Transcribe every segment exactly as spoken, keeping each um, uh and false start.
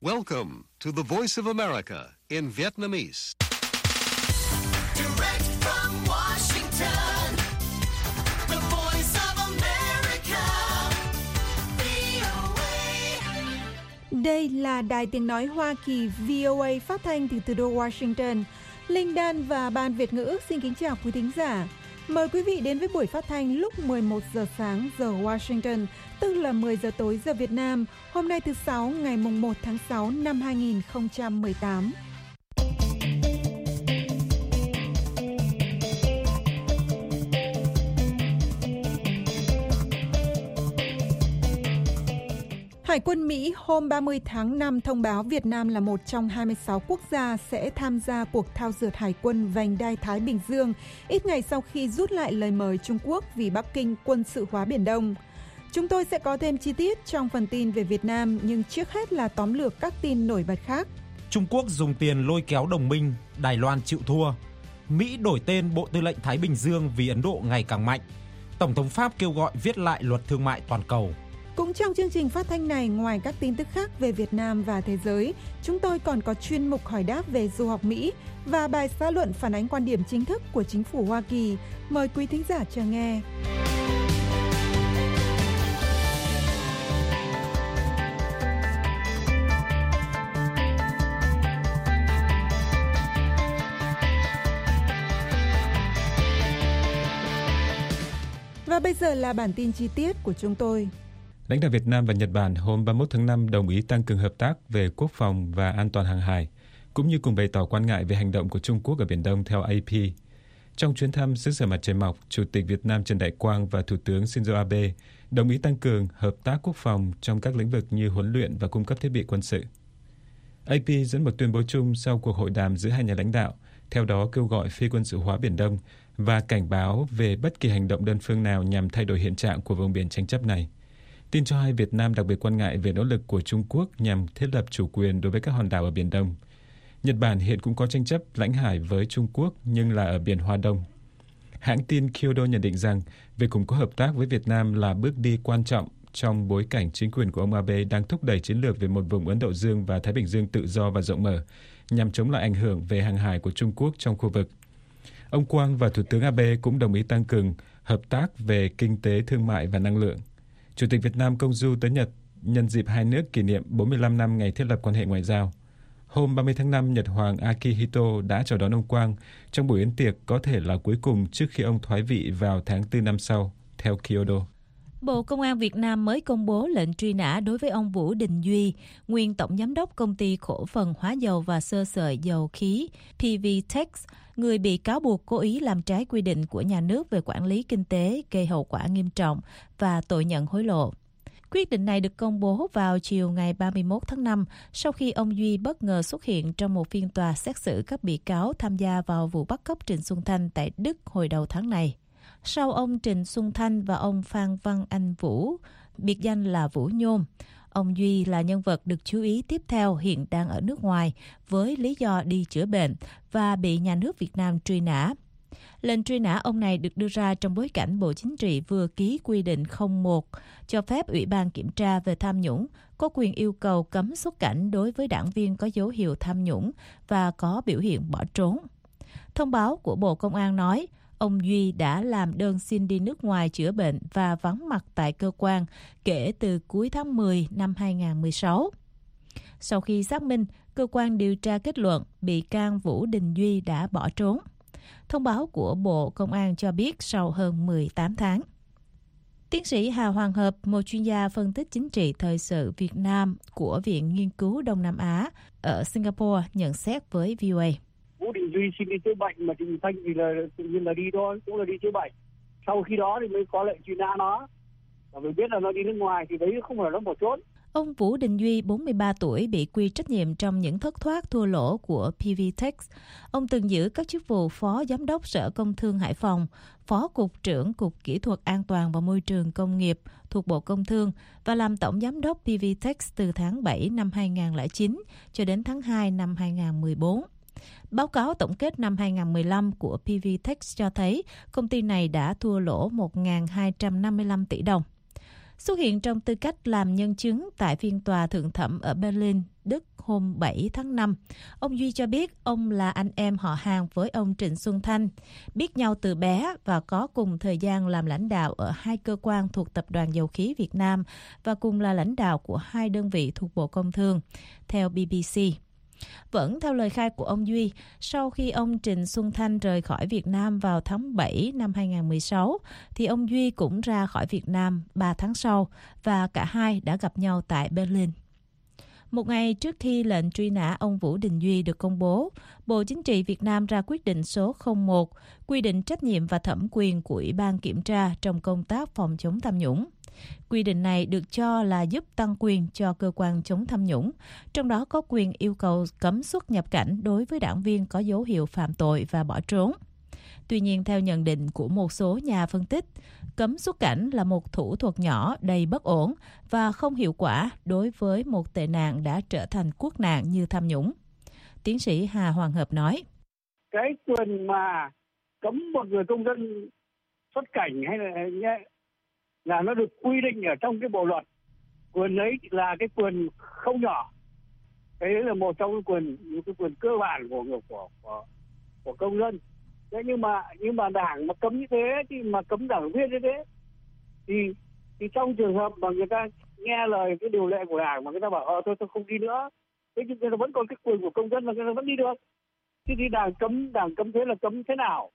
Welcome to the Voice of America in Vietnamese. Direct from Washington, the Voice of America, vê o a. Đây là Đài Tiếng Nói Hoa Kỳ vê o a phát thanh từ thủ đô Washington. Linh Đan và Ban Việt ngữ xin kính chào quý thính giả. Mời quý vị đến với buổi phát thanh lúc mười một giờ sáng giờ Washington, tức là mười giờ tối giờ Việt Nam, hôm nay thứ Sáu ngày mùng một tháng sáu năm hai nghìn không trăm mười tám. Hải quân Mỹ hôm ba mươi tháng năm thông báo Việt Nam là một trong hai mươi sáu quốc gia sẽ tham gia cuộc thao dượt hải quân vành đai Thái Bình Dương, ít ngày sau khi rút lại lời mời Trung Quốc vì Bắc Kinh quân sự hóa Biển Đông. Chúng tôi sẽ có thêm chi tiết trong phần tin về Việt Nam, nhưng trước hết là tóm lược các tin nổi bật khác. Trung Quốc dùng tiền lôi kéo đồng minh, Đài Loan chịu thua. Mỹ đổi tên Bộ Tư lệnh Thái Bình Dương vì Ấn Độ ngày càng mạnh. Tổng thống Pháp kêu gọi viết lại luật thương mại toàn cầu. Cũng trong chương trình phát thanh này, ngoài các tin tức khác về Việt Nam và thế giới, chúng tôi còn có chuyên mục hỏi đáp về du học Mỹ và bài xã luận phản ánh quan điểm chính thức của chính phủ Hoa Kỳ. Mời quý thính giả chờ nghe. Và bây giờ là bản tin chi tiết của chúng tôi. Lãnh đạo Việt Nam và Nhật Bản hôm ba mươi mốt tháng năm đồng ý tăng cường hợp tác về quốc phòng và an toàn hàng hải, cũng như cùng bày tỏ quan ngại về hành động của Trung Quốc ở Biển Đông theo a pê. Trong chuyến thăm xứ sở mặt trời mọc, Chủ tịch Việt Nam Trần Đại Quang và Thủ tướng Shinzo Abe đồng ý tăng cường hợp tác quốc phòng trong các lĩnh vực như huấn luyện và cung cấp thiết bị quân sự. a pê dẫn một tuyên bố chung sau cuộc hội đàm giữa hai nhà lãnh đạo, theo đó kêu gọi phi quân sự hóa Biển Đông và cảnh báo về bất kỳ hành động đơn phương nào nhằm thay đổi hiện trạng của vùng biển tranh chấp này. Tin cho hay Việt Nam đặc biệt quan ngại về nỗ lực của Trung Quốc nhằm thiết lập chủ quyền đối với các hòn đảo ở Biển Đông. Nhật Bản hiện cũng có tranh chấp lãnh hải với Trung Quốc nhưng là ở Biển Hoa Đông. Hãng tin Kyodo nhận định rằng việc củng cố hợp tác với Việt Nam là bước đi quan trọng trong bối cảnh chính quyền của ông Abe đang thúc đẩy chiến lược về một vùng Ấn Độ Dương và Thái Bình Dương tự do và rộng mở nhằm chống lại ảnh hưởng về hàng hải của Trung Quốc trong khu vực. Ông Quang và Thủ tướng Abe cũng đồng ý tăng cường hợp tác về kinh tế, thương mại và năng lượng. Chủ tịch Việt Nam công du tới Nhật nhân dịp hai nước kỷ niệm bốn mươi lăm năm ngày thiết lập quan hệ ngoại giao. Hôm ba mươi tháng năm, Nhật Hoàng Akihito đã chào đón ông Quang trong buổi yến tiệc có thể là cuối cùng trước khi ông thoái vị vào tháng tư năm sau, theo Kyodo. Bộ Công an Việt Nam mới công bố lệnh truy nã đối với ông Vũ Đình Duy, nguyên tổng giám đốc công ty cổ phần hóa dầu và sơ sợi dầu khí pê vê Tex, người bị cáo buộc cố ý làm trái quy định của nhà nước về quản lý kinh tế gây hậu quả nghiêm trọng và tội nhận hối lộ. Quyết định này được công bố vào chiều ngày ba mươi mốt tháng năm sau khi ông Duy bất ngờ xuất hiện trong một phiên tòa xét xử các bị cáo tham gia vào vụ bắt cóc Trịnh Xuân Thanh tại Đức hồi đầu tháng này. Sau ông Trịnh Xuân Thanh và ông Phan Văn Anh Vũ, biệt danh là Vũ Nhôm, ông Duy là nhân vật được chú ý tiếp theo hiện đang ở nước ngoài với lý do đi chữa bệnh và bị nhà nước Việt Nam truy nã. Lệnh truy nã ông này được đưa ra trong bối cảnh Bộ Chính trị vừa ký quy định không một cho phép Ủy ban Kiểm tra về tham nhũng có quyền yêu cầu cấm xuất cảnh đối với đảng viên có dấu hiệu tham nhũng và có biểu hiện bỏ trốn. Thông báo của Bộ Công an nói, ông Duy đã làm đơn xin đi nước ngoài chữa bệnh và vắng mặt tại cơ quan kể từ cuối tháng mười năm hai nghìn không trăm mười sáu. Sau khi xác minh, cơ quan điều tra kết luận bị can Vũ Đình Duy đã bỏ trốn. Thông báo của Bộ Công an cho biết sau hơn mười tám tháng. Tiến sĩ Hà Hoàng Hợp, một chuyên gia phân tích chính trị thời sự Việt Nam của Viện Nghiên cứu Đông Nam Á ở Singapore nhận xét với vê o a. Vũ Đình Duy xin đi chữa bệnh mà Trịnh Thanh thì là tự nhiên là đi thôi, cũng là đi chữa bệnh. Sau khi đó thì mới có lệnh truy nã nó. Và mình biết là nó đi nước ngoài thì đấy không phải nó bỏ trốn. Ông Vũ Đình Duy, bốn mươi ba tuổi, bị quy trách nhiệm trong những thất thoát thua lỗ của pê vê Tex. Ông từng giữ các chức vụ Phó Giám đốc Sở Công Thương Hải Phòng, Phó Cục trưởng Cục Kỹ thuật An toàn và Môi trường Công nghiệp thuộc Bộ Công Thương và làm Tổng Giám đốc pê vê Tex từ tháng bảy năm hai nghìn không trăm lẻ chín cho đến tháng hai năm hai nghìn không trăm mười bốn. Báo cáo tổng kết năm hai nghìn không trăm mười lăm của pê vê Tex cho thấy công ty này đã thua lỗ một nghìn hai trăm năm mươi lăm tỷ đồng. Xuất hiện trong tư cách làm nhân chứng tại phiên tòa thượng thẩm ở Berlin, Đức hôm bảy tháng năm. Ông Duy cho biết ông là anh em họ hàng với ông Trịnh Xuân Thanh, biết nhau từ bé và có cùng thời gian làm lãnh đạo ở hai cơ quan thuộc Tập đoàn Dầu khí Việt Nam và cùng là lãnh đạo của hai đơn vị thuộc Bộ Công Thương, theo bê bê xê. Vẫn theo lời khai của ông Duy, sau khi ông Trịnh Xuân Thanh rời khỏi Việt Nam vào tháng bảy năm hai không một sáu, thì ông Duy cũng ra khỏi Việt Nam ba tháng sau và cả hai đã gặp nhau tại Berlin. Một ngày trước khi lệnh truy nã ông Vũ Đình Duy được công bố, Bộ Chính trị Việt Nam ra quyết định số không một quy định trách nhiệm và thẩm quyền của Ủy ban Kiểm tra trong công tác phòng chống tham nhũng. Quy định này được cho là giúp tăng quyền cho cơ quan chống tham nhũng, trong đó có quyền yêu cầu cấm xuất nhập cảnh đối với đảng viên có dấu hiệu phạm tội và bỏ trốn. Tuy nhiên, theo nhận định của một số nhà phân tích, cấm xuất cảnh là một thủ thuật nhỏ đầy bất ổn và không hiệu quả đối với một tệ nạn đã trở thành quốc nạn như tham nhũng. Tiến sĩ Hà Hoàng Hợp nói: Cái quyền mà cấm một người công dân xuất cảnh hay là là nó được quy định ở trong cái bộ luật. Quyền ấy là cái quyền không nhỏ. Cái đấy là một trong cái quyền những cái quyền cơ bản của của của, của công dân. Thế nhưng mà nhưng mà đảng mà cấm như thế thì mà cấm đảng viên như thế thì thì trong trường hợp mà người ta nghe lời cái điều lệ của đảng mà người ta bảo ờ tôi tôi không đi nữa, thế nhưng người ta vẫn còn cái quyền của công dân là người ta vẫn đi được. Thế thì đảng cấm đảng cấm thế là cấm thế nào?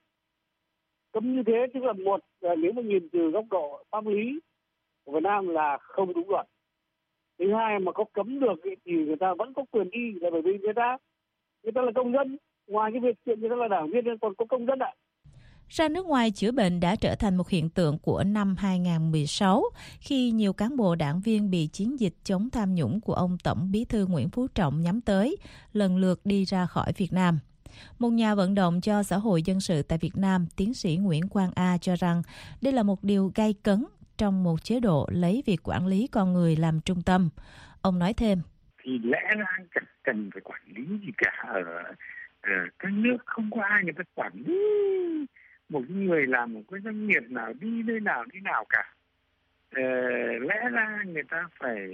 Cấm như thế tức là một, nếu mà nhìn từ góc độ pháp lý của Việt Nam là không đúng luật. Thứ hai, mà có cấm được thì người ta vẫn có quyền đi, là bởi vì người ta người ta là công dân. Ngoài cái việc chuyện người ta là đảng viên nên còn có công dân ạ. Ra nước ngoài chữa bệnh đã trở thành một hiện tượng của năm hai không một sáu khi nhiều cán bộ đảng viên bị chiến dịch chống tham nhũng của ông Tổng Bí thư Nguyễn Phú Trọng nhắm tới, lần lượt đi ra khỏi Việt Nam. Một nhà vận động cho xã hội dân sự tại Việt Nam, tiến sĩ Nguyễn Quang A cho rằng đây là một điều gay cấn trong một chế độ lấy việc quản lý con người làm trung tâm. Ông nói thêm: Thì lẽ ra chẳng cần phải quản lý gì cả, ở, ở các nước không có ai người ta quản lý một người làm một cái doanh nghiệp nào đi nơi nào đi nào cả. Ờ, lẽ ra người ta phải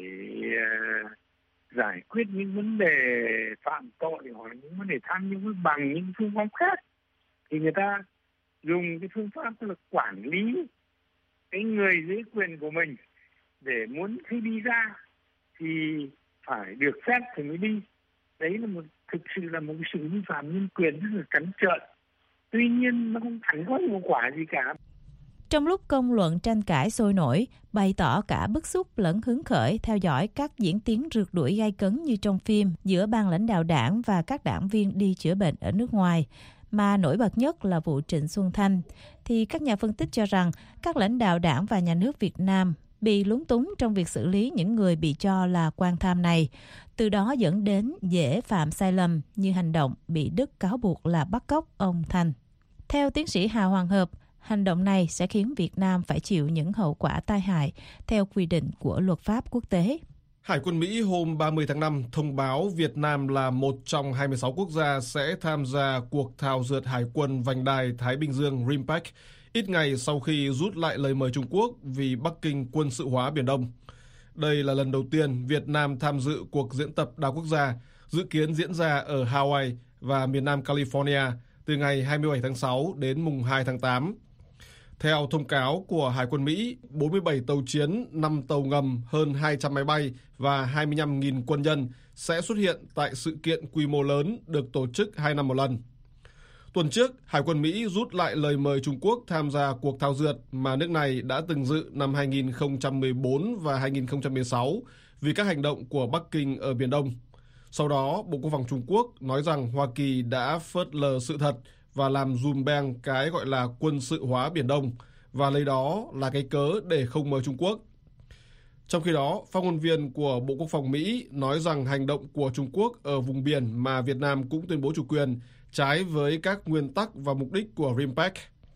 uh, giải quyết những vấn đề phạm tội hoặc những vấn đề tham nhũng bằng những phương pháp khác, thì người ta dùng cái phương pháp tức là quản lý cái người dưới quyền của mình, để muốn khi đi ra thì phải được phép thì mới đi. Đấy là một thực sự là một sự vi phạm nhân quyền rất là trắng trợn. Tuy nhiên nó không hẳn có hiệu quả gì cả. Trong lúc công luận tranh cãi sôi nổi, bày tỏ cả bức xúc lẫn hứng khởi theo dõi các diễn tiến rượt đuổi gay cấn như trong phim giữa ban lãnh đạo đảng và các đảng viên đi chữa bệnh ở nước ngoài, mà nổi bật nhất là vụ Trịnh Xuân Thanh, thì các nhà phân tích cho rằng các lãnh đạo đảng và nhà nước Việt Nam bị lúng túng trong việc xử lý những người bị cho là quan tham này, từ đó dẫn đến dễ phạm sai lầm như hành động bị Đức cáo buộc là bắt cóc ông Thanh. Theo tiến sĩ Hà Hoàng Hợp, hành động này sẽ khiến Việt Nam phải chịu những hậu quả tai hại theo quy định của luật pháp quốc tế. Hải quân Mỹ hôm ba mươi tháng năm thông báo Việt Nam là một trong hai mươi sáu quốc gia sẽ tham gia cuộc thao dượt hải quân vành đai Thái Bình Dương R I M P A C, ít ngày sau khi rút lại lời mời Trung Quốc vì Bắc Kinh quân sự hóa Biển Đông. Đây là lần đầu tiên Việt Nam tham dự cuộc diễn tập đa quốc gia, dự kiến diễn ra ở Hawaii và miền Nam California từ ngày hai mươi bảy tháng sáu đến mùng hai tháng tám. Theo thông cáo của Hải quân Mỹ, bốn mươi bảy tàu chiến, năm tàu ngầm, hơn hai trăm máy bay và hai mươi lăm nghìn quân nhân sẽ xuất hiện tại sự kiện quy mô lớn được tổ chức hai năm một lần. Tuần trước, Hải quân Mỹ rút lại lời mời Trung Quốc tham gia cuộc thao dượt mà nước này đã từng dự năm hai nghìn không trăm mười bốn và hai nghìn không trăm mười sáu vì các hành động của Bắc Kinh ở Biển Đông. Sau đó, Bộ Quốc phòng Trung Quốc nói rằng Hoa Kỳ đã phớt lờ sự thật và làm dùm beng cái gọi là quân sự hóa Biển Đông và lấy đó là cái cớ để không mời Trung Quốc. Trong khi đó, phát ngôn viên của Bộ Quốc phòng Mỹ nói rằng hành động của Trung Quốc ở vùng biển mà Việt Nam cũng tuyên bố chủ quyền trái với các nguyên tắc và mục đích của R I M P A C.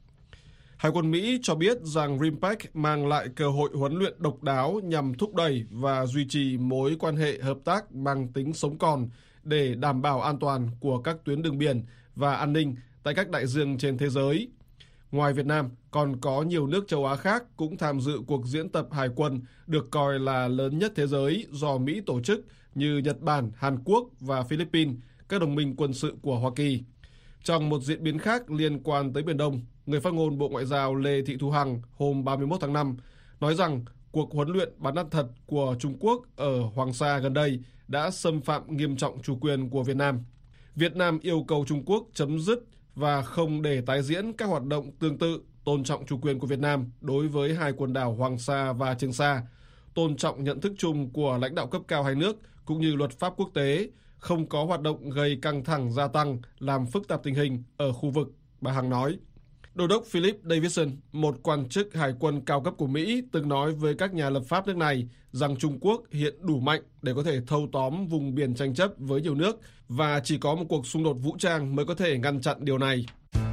Hải quân Mỹ cho biết rằng R I M P A C mang lại cơ hội huấn luyện độc đáo nhằm thúc đẩy và duy trì mối quan hệ hợp tác mang tính sống còn để đảm bảo an toàn của các tuyến đường biển và an ninh tại các đại dương trên thế giới. Ngoài Việt Nam, còn có nhiều nước châu Á khác cũng tham dự cuộc diễn tập hải quân được coi là lớn nhất thế giới do Mỹ tổ chức như Nhật Bản, Hàn Quốc và Philippines, các đồng minh quân sự của Hoa Kỳ. Trong một diễn biến khác liên quan tới Biển Đông, người phát ngôn Bộ Ngoại giao Lê Thị Thu Hằng hôm ba mươi mốt tháng năm nói rằng cuộc huấn luyện bắn đạn thật của Trung Quốc ở Hoàng Sa gần đây đã xâm phạm nghiêm trọng chủ quyền của Việt Nam. Việt Nam yêu cầu Trung Quốc chấm dứt và không để tái diễn các hoạt động tương tự, tôn trọng chủ quyền của Việt Nam đối với hai quần đảo Hoàng Sa và Trường Sa, tôn trọng nhận thức chung của lãnh đạo cấp cao hai nước cũng như luật pháp quốc tế, không có hoạt động gây căng thẳng gia tăng, làm phức tạp tình hình ở khu vực, bà Hằng nói. Đô đốc Philip Davidson, một quan chức hải quân cao cấp của Mỹ, từng nói với các nhà lập pháp nước này rằng Trung Quốc hiện đủ mạnh để có thể thâu tóm vùng biển tranh chấp với nhiều nước và chỉ có một cuộc xung đột vũ trang mới có thể ngăn chặn điều này.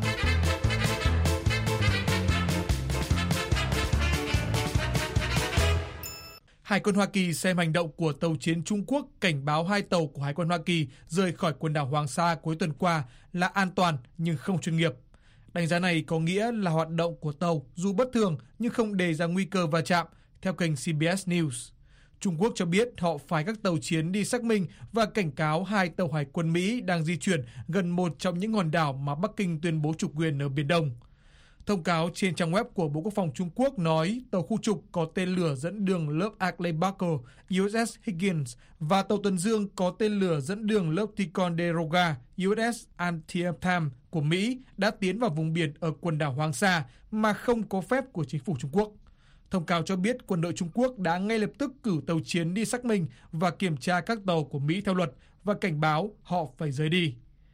Hải quân Hoa Kỳ xem hành động của tàu chiến Trung Quốc cảnh báo hai tàu của Hải quân Hoa Kỳ rời khỏi quần đảo Hoàng Sa cuối tuần qua là an toàn nhưng không chuyên nghiệp. Đánh giá này có nghĩa là hoạt động của tàu dù bất thường nhưng không đề ra nguy cơ va chạm, theo kênh xê bê ét News. Trung Quốc cho biết họ phái các tàu chiến đi xác minh và cảnh cáo hai tàu hải quân Mỹ đang di chuyển gần một trong những hòn đảo mà Bắc Kinh tuyên bố chủ quyền ở Biển Đông. Thông cáo trên trang web của Bộ Quốc phòng Trung Quốc nói tàu khu trục có tên lửa dẫn đường lớp Ashley Barker u ét ét Higgins và tàu tuần dương có tên lửa dẫn đường lớp Ticonderoga u ét ét Antietam của Mỹ đã tiến vào vùng biển ở quần đảo Hoàng Sa mà không có phép của chính phủ Trung Quốc. Thông cáo cho biết quân đội Trung Quốc đã ngay lập tức cử tàu chiến đi xác minh và kiểm tra các tàu của Mỹ theo luật và cảnh báo họ phải rời đi.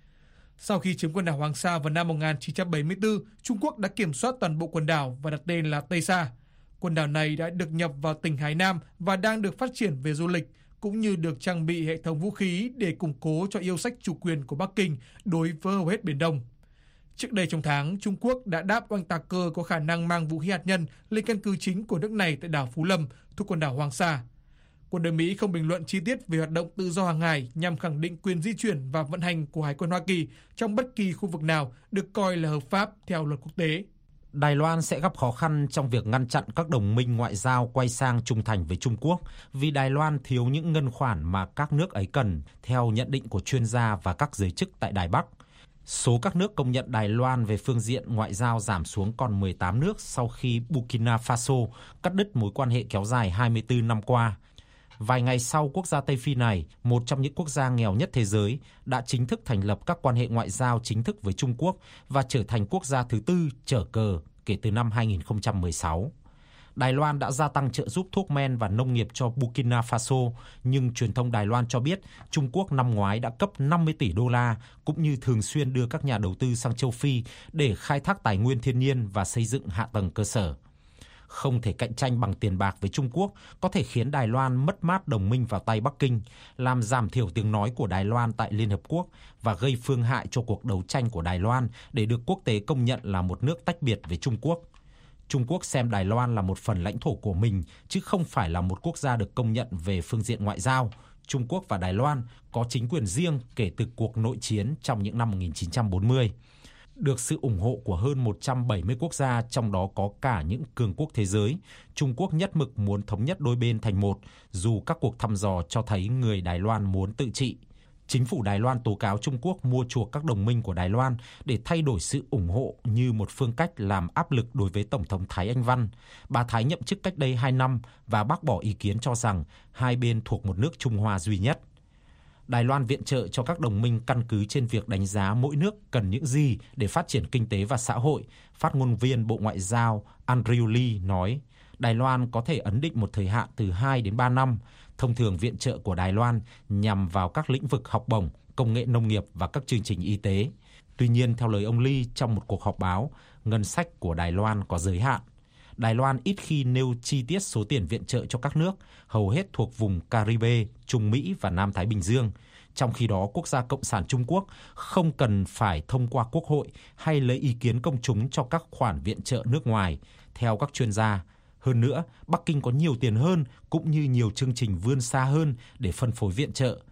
Sau khi chiếm quần đảo Hoàng Sa vào năm một nghìn chín trăm bảy mươi tư, Trung Quốc đã kiểm soát toàn bộ quần đảo và đặt tên là Tây Sa. Quần đảo này đã được nhập vào tỉnh Hải Nam và đang được phát triển về du lịch, cũng như được trang bị hệ thống vũ khí để củng cố cho yêu sách chủ quyền của Bắc Kinh đối với hầu hết Biển Đông. Trước đây trong tháng, Trung Quốc đã đáp oanh tạc cơ có khả năng mang vũ khí hạt nhân lên căn cứ chính của nước này tại đảo Phú Lâm, thuộc quần đảo Hoàng Sa. Quân đội Mỹ không bình luận chi tiết về hoạt động tự do hàng hải nhằm khẳng định quyền di chuyển và vận hành của Hải quân Hoa Kỳ trong bất kỳ khu vực nào được coi là hợp pháp theo luật quốc tế. Đài Loan sẽ gặp khó khăn trong việc ngăn chặn các đồng minh ngoại giao quay sang trung thành với Trung Quốc vì Đài Loan thiếu những ngân khoản mà các nước ấy cần, theo nhận định của chuyên gia và các giới chức tại Đài Bắc. Số các nước công nhận Đài Loan về phương diện ngoại giao giảm xuống còn mười tám nước sau khi Burkina Faso cắt đứt mối quan hệ kéo dài hai mươi tư năm qua. Vài ngày sau, quốc gia Tây Phi này, một trong những quốc gia nghèo nhất thế giới, đã chính thức thành lập các quan hệ ngoại giao chính thức với Trung Quốc và trở thành quốc gia thứ tư chở cờ kể từ năm hai nghìn không trăm mười sáu. Đài Loan đã gia tăng trợ giúp thuốc men và nông nghiệp cho Burkina Faso, nhưng truyền thông Đài Loan cho biết Trung Quốc năm ngoái đã cấp năm mươi tỷ đô la, cũng như thường xuyên đưa các nhà đầu tư sang châu Phi để khai thác tài nguyên thiên nhiên và xây dựng hạ tầng cơ sở. Không thể cạnh tranh bằng tiền bạc với Trung Quốc có thể khiến Đài Loan mất mát đồng minh vào tay Bắc Kinh, làm giảm thiểu tiếng nói của Đài Loan tại Liên Hợp Quốc và gây phương hại cho cuộc đấu tranh của Đài Loan để được quốc tế công nhận là một nước tách biệt với Trung Quốc. Trung Quốc xem Đài Loan là một phần lãnh thổ của mình, chứ không phải là một quốc gia được công nhận về phương diện ngoại giao. Trung Quốc và Đài Loan có chính quyền riêng kể từ cuộc nội chiến trong những năm một nghìn chín trăm bốn mươi. Được sự ủng hộ của hơn một trăm bảy mươi quốc gia, trong đó có cả những cường quốc thế giới, Trung Quốc nhất mực muốn thống nhất đôi bên thành một, dù các cuộc thăm dò cho thấy người Đài Loan muốn tự trị. Chính phủ Đài Loan tố cáo Trung Quốc mua chuộc các đồng minh của Đài Loan để thay đổi sự ủng hộ như một phương cách làm áp lực đối với Tổng thống Thái Anh Văn. Bà Thái nhậm chức cách đây hai năm và bác bỏ ý kiến cho rằng hai bên thuộc một nước Trung Hoa duy nhất. Đài Loan viện trợ cho các đồng minh căn cứ trên việc đánh giá mỗi nước cần những gì để phát triển kinh tế và xã hội. Phát ngôn viên Bộ Ngoại giao Andrew Lee nói, Đài Loan có thể ấn định một thời hạn từ hai đến ba năm. Thông thường viện trợ của Đài Loan nhằm vào các lĩnh vực học bổng, công nghệ nông nghiệp và các chương trình y tế. Tuy nhiên, theo lời ông Lee trong một cuộc họp báo, ngân sách của Đài Loan có giới hạn. Đài Loan ít khi nêu chi tiết số tiền viện trợ cho các nước, hầu hết thuộc vùng Caribe, Trung Mỹ và Nam Thái Bình Dương. Trong khi đó, quốc gia Cộng sản Trung Quốc không cần phải thông qua Quốc hội hay lấy ý kiến công chúng cho các khoản viện trợ nước ngoài, theo các chuyên gia. Hơn nữa, Bắc Kinh có nhiều tiền hơn cũng như nhiều chương trình vươn xa hơn để phân phối viện trợ.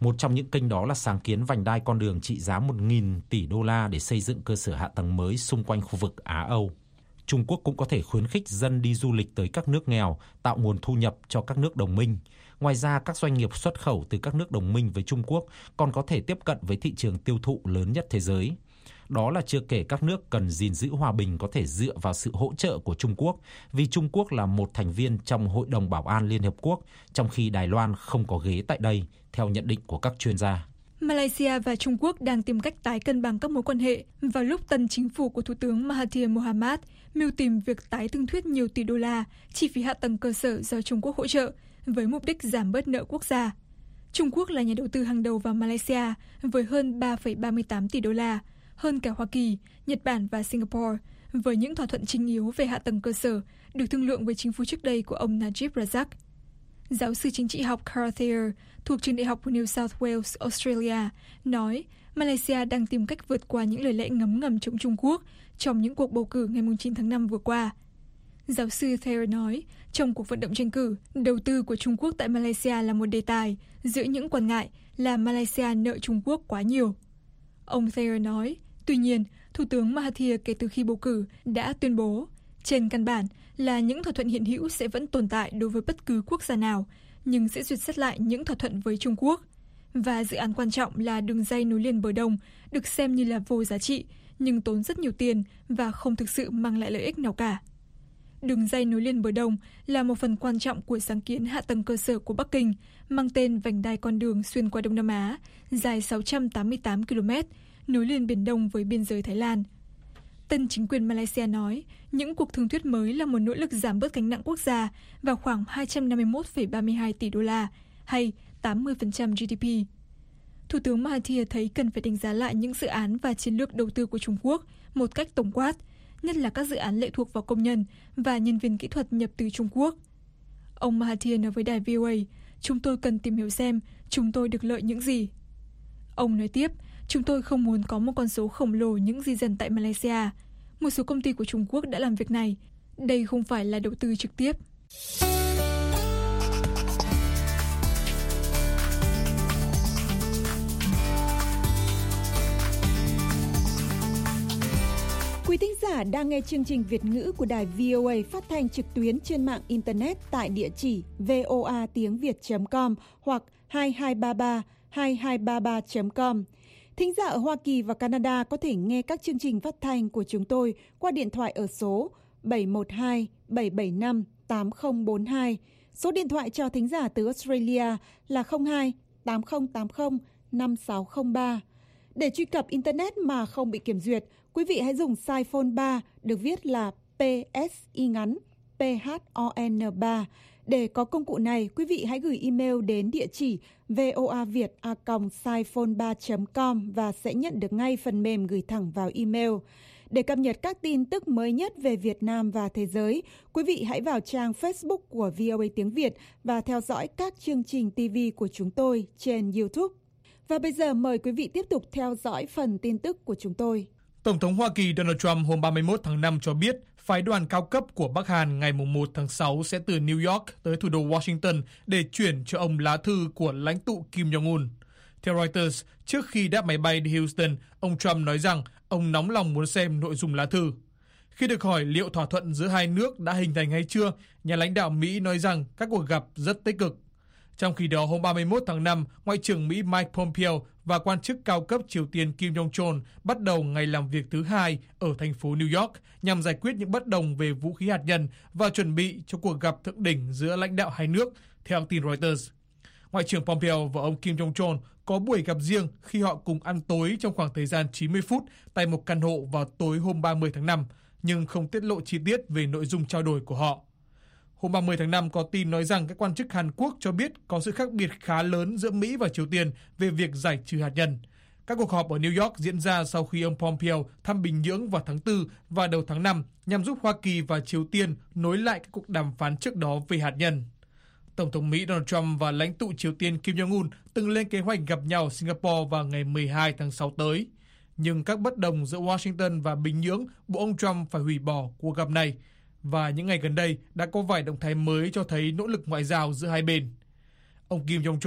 Một trong những kênh đó là sáng kiến vành đai con đường trị giá một nghìn tỷ đô la để xây dựng cơ sở hạ tầng mới xung quanh khu vực Á-Âu. Trung Quốc cũng có thể khuyến khích dân đi du lịch tới các nước nghèo, tạo nguồn thu nhập cho các nước đồng minh. Ngoài ra, các doanh nghiệp xuất khẩu từ các nước đồng minh với Trung Quốc còn có thể tiếp cận với thị trường tiêu thụ lớn nhất thế giới. Đó là chưa kể các nước cần gìn giữ hòa bình có thể dựa vào sự hỗ trợ của Trung Quốc, vì Trung Quốc là một thành viên trong Hội đồng Bảo an Liên Hợp Quốc, trong khi Đài Loan không có ghế tại đây, theo nhận định của các chuyên gia. Malaysia và Trung Quốc đang tìm cách tái cân bằng các mối quan hệ vào lúc tân chính phủ của Thủ tướng Mahathir Mohamad mưu tìm việc tái thương thuyết nhiều tỷ đô la chi phí hạ tầng cơ sở do Trung Quốc hỗ trợ với mục đích giảm bớt nợ quốc gia. Trung Quốc là nhà đầu tư hàng đầu vào Malaysia với hơn ba phẩy ba mươi tám tỷ đô la, hơn cả Hoa Kỳ, Nhật Bản và Singapore, với những thỏa thuận chính yếu về hạ tầng cơ sở được thương lượng với chính phủ trước đây của ông Najib Razak. Giáo sư chính trị học Carl Thayer thuộc trường đại học New South Wales, Australia, nói Malaysia đang tìm cách vượt qua những lời lẽ ngấm ngầm chống Trung Quốc trong những cuộc bầu cử ngày chín tháng năm vừa qua. Giáo sư Thayer nói, trong cuộc vận động tranh cử, đầu tư của Trung Quốc tại Malaysia là một đề tài, giữa những quan ngại là Malaysia nợ Trung Quốc quá nhiều. Ông Thayer nói, tuy nhiên, Thủ tướng Mahathir kể từ khi bầu cử đã tuyên bố, trên căn bản là những thỏa thuận hiện hữu sẽ vẫn tồn tại đối với bất cứ quốc gia nào, nhưng sẽ duyệt xét lại những thỏa thuận với Trung Quốc. Và dự án quan trọng là đường ray nối liền bờ đông được xem như là vô giá trị, nhưng tốn rất nhiều tiền và không thực sự mang lại lợi ích nào cả. Đường ray nối liền bờ đông là một phần quan trọng của sáng kiến hạ tầng cơ sở của Bắc Kinh, mang tên vành đai con đường xuyên qua Đông Nam Á, dài sáu trăm tám mươi tám ki lô mét, nối liền Biển Đông với biên giới Thái Lan. Tân chính quyền Malaysia nói, những cuộc thương thuyết mới là một nỗ lực giảm bớt gánh nặng quốc gia vào khoảng hai trăm năm mươi mốt phẩy ba mươi hai tỷ đô la, hay tám mươi phần trăm giê đê pê. Thủ tướng Mahathir thấy cần phải đánh giá lại những dự án và chiến lược đầu tư của Trung Quốc một cách tổng quát, nhất là các dự án lệ thuộc vào công nhân và nhân viên kỹ thuật nhập từ Trung Quốc. Ông Mahathir nói với đài vê o a, chúng tôi cần tìm hiểu xem chúng tôi được lợi những gì. Ông nói tiếp, chúng tôi không muốn có một con số khổng lồ những di dân tại Malaysia. Một số công ty của Trung Quốc đã làm việc này. Đây không phải là đầu tư trực tiếp. Quý thính giả đang nghe chương trình Việt ngữ của đài vê o a phát thanh trực tuyến trên mạng Internet tại địa chỉ voa tiếng việt chấm com hoặc hai hai ba ba hai hai ba ba chấm com. Thính giả ở Hoa Kỳ và Canada có thể nghe các chương trình phát thanh của chúng tôi qua điện thoại ở số bảy một hai bảy bảy năm tám không bốn hai. Số điện thoại cho thính giả từ Australia là không hai tám không tám không năm sáu không ba. Để truy cập Internet mà không bị kiểm duyệt, quý vị hãy dùng size phone ba được viết là pê ét y ngắn pê hát o en ba. Để có công cụ này, quý vị hãy gửi email đến địa chỉ voaviet a còng siphone ba chấm com và sẽ nhận được ngay phần mềm gửi thẳng vào email. Để cập nhật các tin tức mới nhất về Việt Nam và thế giới, quý vị hãy vào trang Facebook của vê o a tiếng Việt và theo dõi các chương trình ti vi của chúng tôi trên YouTube. Và bây giờ mời quý vị tiếp tục theo dõi phần tin tức của chúng tôi. Tổng thống Hoa Kỳ Donald Trump hôm ba mươi mốt tháng năm cho biết phái đoàn cao cấp của Bắc Hàn ngày một tháng sáu sẽ từ New York tới thủ đô Washington để chuyển cho ông lá thư của lãnh tụ Kim Jong-un. Theo Reuters, trước khi đáp máy bay đi Houston, ông Trump nói rằng ông nóng lòng muốn xem nội dung lá thư. Khi được hỏi liệu thỏa thuận giữa hai nước đã hình thành hay chưa, nhà lãnh đạo Mỹ nói rằng các cuộc gặp rất tích cực. Trong khi đó, hôm ba mươi mốt tháng năm, Ngoại trưởng Mỹ Mike Pompeo và quan chức cao cấp Triều Tiên Kim Jong-chol bắt đầu ngày làm việc thứ hai ở thành phố New York nhằm giải quyết những bất đồng về vũ khí hạt nhân và chuẩn bị cho cuộc gặp thượng đỉnh giữa lãnh đạo hai nước, theo tin Reuters. Ngoại trưởng Pompeo và ông Kim Jong-chol có buổi gặp riêng khi họ cùng ăn tối trong khoảng thời gian chín mươi phút tại một căn hộ vào tối hôm ba mươi tháng năm, nhưng không tiết lộ chi tiết về nội dung trao đổi của họ. Hôm ba mươi tháng năm có tin nói rằng các quan chức Hàn Quốc cho biết có sự khác biệt khá lớn giữa Mỹ và Triều Tiên về việc giải trừ hạt nhân. Các cuộc họp ở New York diễn ra sau khi ông Pompeo thăm Bình Nhưỡng vào tháng tư và đầu tháng năm nhằm giúp Hoa Kỳ và Triều Tiên nối lại các cuộc đàm phán trước đó về hạt nhân. Tổng thống Mỹ Donald Trump và lãnh tụ Triều Tiên Kim Jong-un từng lên kế hoạch gặp nhau ở Singapore vào ngày mười hai tháng sáu tới. Nhưng các bất đồng giữa Washington và Bình Nhưỡng buộc ông Trump phải hủy bỏ cuộc gặp này. Và những ngày gần đây đã có vài động thái mới cho thấy nỗ lực ngoại giao giữa hai bên. Ông Kim Jong-chol,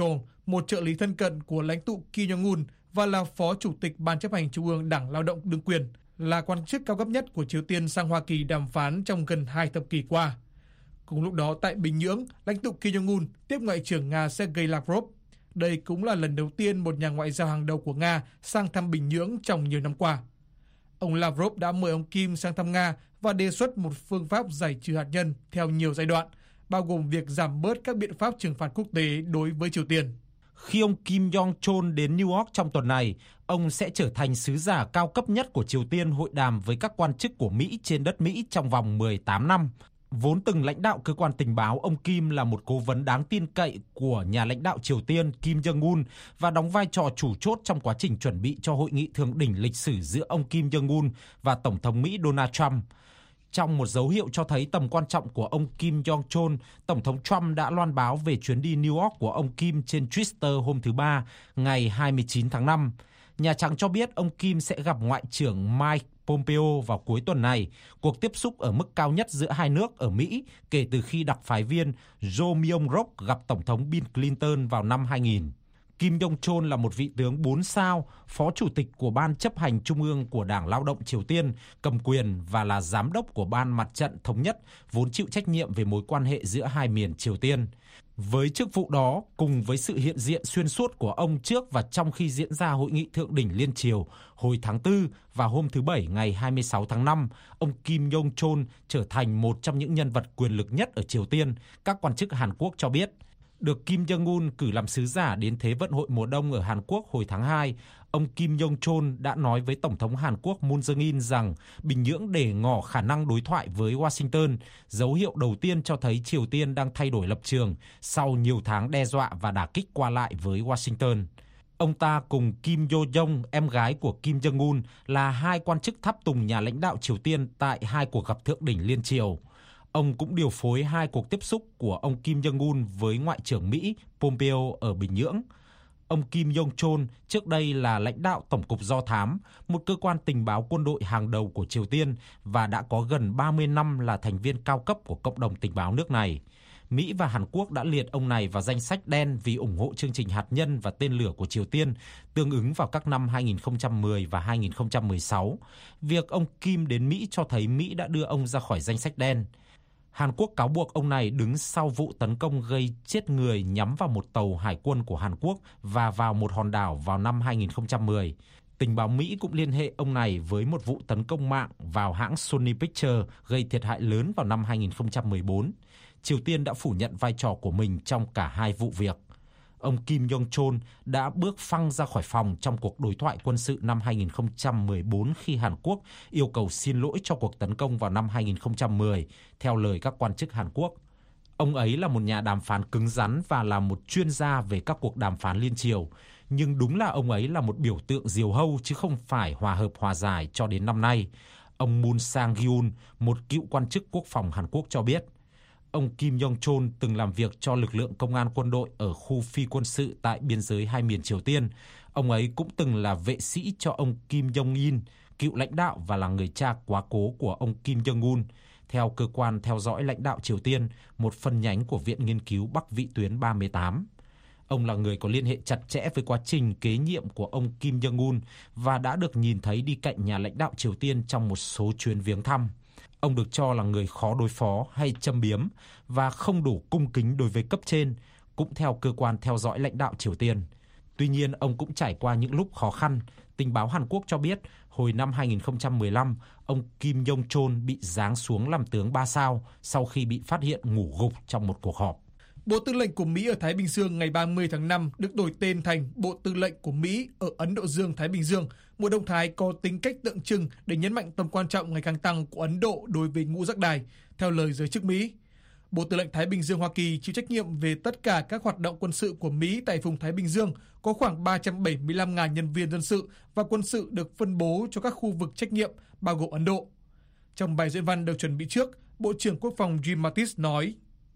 một trợ lý thân cận của lãnh tụ Kim Jong-un và là phó chủ tịch Ban chấp hành Trung ương Đảng Lao động đương quyền, là quan chức cao cấp nhất của Triều Tiên sang Hoa Kỳ đàm phán trong gần hai thập kỷ qua. Cùng lúc đó tại Bình Nhưỡng, lãnh tụ Kim Jong-un tiếp Ngoại trưởng Nga Sergei Lavrov. Đây cũng là lần đầu tiên một nhà ngoại giao hàng đầu của Nga sang thăm Bình Nhưỡng trong nhiều năm qua. Ông Lavrov đã mời ông Kim sang thăm Nga và đề xuất một phương pháp giải trừ hạt nhân theo nhiều giai đoạn, bao gồm việc giảm bớt các biện pháp trừng phạt quốc tế đối với Triều Tiên. Khi ông Kim Jong-chol đến New York trong tuần này, ông sẽ trở thành sứ giả cao cấp nhất của Triều Tiên hội đàm với các quan chức của Mỹ trên đất Mỹ trong vòng mười tám năm. Vốn từng lãnh đạo cơ quan tình báo, ông Kim là một cố vấn đáng tin cậy của nhà lãnh đạo Triều Tiên Kim Jong-un và đóng vai trò chủ chốt trong quá trình chuẩn bị cho hội nghị thượng đỉnh lịch sử giữa ông Kim Jong-un và Tổng thống Mỹ Donald Trump. Trong một dấu hiệu cho thấy tầm quan trọng của ông Kim Jong-chol, Tổng thống Trump đã loan báo về chuyến đi New York của ông Kim trên Twitter hôm thứ Ba, ngày hai mươi chín tháng năm. Nhà Trắng cho biết ông Kim sẽ gặp Ngoại trưởng Mike Pompeo vào cuối tuần này, cuộc tiếp xúc ở mức cao nhất giữa hai nước ở Mỹ kể từ khi đặc phái viên Jo Myung-rok gặp Tổng thống Bill Clinton vào năm hai nghìn. Kim Jong-chol là một vị tướng bốn sao, phó chủ tịch của Ban chấp hành Trung ương của Đảng Lao động Triều Tiên, cầm quyền và là giám đốc của Ban Mặt trận Thống nhất, vốn chịu trách nhiệm về mối quan hệ giữa hai miền Triều Tiên. Với chức vụ đó, cùng với sự hiện diện xuyên suốt của ông trước và trong khi diễn ra hội nghị thượng đỉnh liên triều hồi tháng tư và hôm thứ Bảy ngày hai mươi sáu tháng năm, ông Kim Jong-chol trở thành một trong những nhân vật quyền lực nhất ở Triều Tiên, các quan chức Hàn Quốc cho biết. Được Kim Jong-un cử làm sứ giả đến Thế vận hội mùa đông ở Hàn Quốc hồi tháng hai, ông Kim Jong-chol đã nói với Tổng thống Hàn Quốc Moon Jae-in rằng Bình Nhưỡng để ngỏ khả năng đối thoại với Washington, dấu hiệu đầu tiên cho thấy Triều Tiên đang thay đổi lập trường sau nhiều tháng đe dọa và đả kích qua lại với Washington. Ông ta cùng Kim Yo-jong, em gái của Kim Jong-un, là hai quan chức tháp tùng nhà lãnh đạo Triều Tiên tại hai cuộc gặp thượng đỉnh liên triều. Ông cũng điều phối hai cuộc tiếp xúc của ông Kim Jong-un với Ngoại trưởng Mỹ Pompeo ở Bình Nhưỡng. Ông Kim Jong-chol trước đây là lãnh đạo Tổng cục Do thám, một cơ quan tình báo quân đội hàng đầu của Triều Tiên và đã có gần ba mươi năm là thành viên cao cấp của cộng đồng tình báo nước này. Mỹ và Hàn Quốc đã liệt ông này vào danh sách đen vì ủng hộ chương trình hạt nhân và tên lửa của Triều Tiên, tương ứng vào các năm hai nghìn không trăm mười và hai nghìn không trăm mười sáu. Việc ông Kim đến Mỹ cho thấy Mỹ đã đưa ông ra khỏi danh sách đen. Hàn Quốc cáo buộc ông này đứng sau vụ tấn công gây chết người nhắm vào một tàu hải quân của Hàn Quốc và vào một hòn đảo vào năm hai nghìn không trăm mười. Tình báo Mỹ cũng liên hệ ông này với một vụ tấn công mạng vào hãng Sony Pictures gây thiệt hại lớn vào năm hai nghìn không trăm mười bốn. Triều Tiên đã phủ nhận vai trò của mình trong cả hai vụ việc. Ông Kim Jong-chol đã bước phăng ra khỏi phòng trong cuộc đối thoại quân sự năm hai nghìn không trăm mười bốn khi Hàn Quốc yêu cầu xin lỗi cho cuộc tấn công vào năm hai nghìn không trăm mười, theo lời các quan chức Hàn Quốc. Ông ấy là một nhà đàm phán cứng rắn và là một chuyên gia về các cuộc đàm phán liên triều. Nhưng đúng là ông ấy là một biểu tượng diều hâu chứ không phải hòa hợp hòa giải cho đến năm nay. Ông Moon Sang-gyun, một cựu quan chức quốc phòng Hàn Quốc cho biết. Ông Kim Jong-chol từng làm việc cho lực lượng công an quân đội ở khu phi quân sự tại biên giới hai miền Triều Tiên. Ông ấy cũng từng là vệ sĩ cho ông Kim Jong-in, cựu lãnh đạo và là người cha quá cố của ông Kim Jong-un. Theo cơ quan theo dõi lãnh đạo Triều Tiên, một phân nhánh của Viện Nghiên cứu Bắc Vĩ tuyến ba mươi tám. Ông là người có liên hệ chặt chẽ với quá trình kế nhiệm của ông Kim Jong-un và đã được nhìn thấy đi cạnh nhà lãnh đạo Triều Tiên trong một số chuyến viếng thăm. Ông được cho là người khó đối phó hay châm biếm và không đủ cung kính đối với cấp trên, cũng theo cơ quan theo dõi lãnh đạo Triều Tiên. Tuy nhiên, ông cũng trải qua những lúc khó khăn. Tình báo Hàn Quốc cho biết, hồi năm hai nghìn không trăm mười lăm, ông Kim Jong-chol bị giáng xuống làm tướng ba sao sau khi bị phát hiện ngủ gục trong một cuộc họp. Bộ Tư lệnh của Mỹ ở Thái Bình Dương ngày ba mươi tháng năm được đổi tên thành Bộ Tư lệnh của Mỹ ở Ấn Độ Dương-Thái Bình Dương, một động thái có tính cách tượng trưng để nhấn mạnh tầm quan trọng ngày càng tăng của Ấn Độ đối với ngũ giác đài, theo lời giới chức Mỹ. Bộ Tư lệnh Thái Bình Dương Hoa Kỳ chịu trách nhiệm về tất cả các hoạt động quân sự của Mỹ tại vùng Thái Bình Dương, có khoảng ba trăm bảy mươi lăm nghìn nhân viên dân sự và quân sự được phân bố cho các khu vực trách nhiệm, bao gồm Ấn Độ. Trong bài diễn văn được chuẩn bị trước, Bộ trưởng Quốc phòng Jim Mattis nói: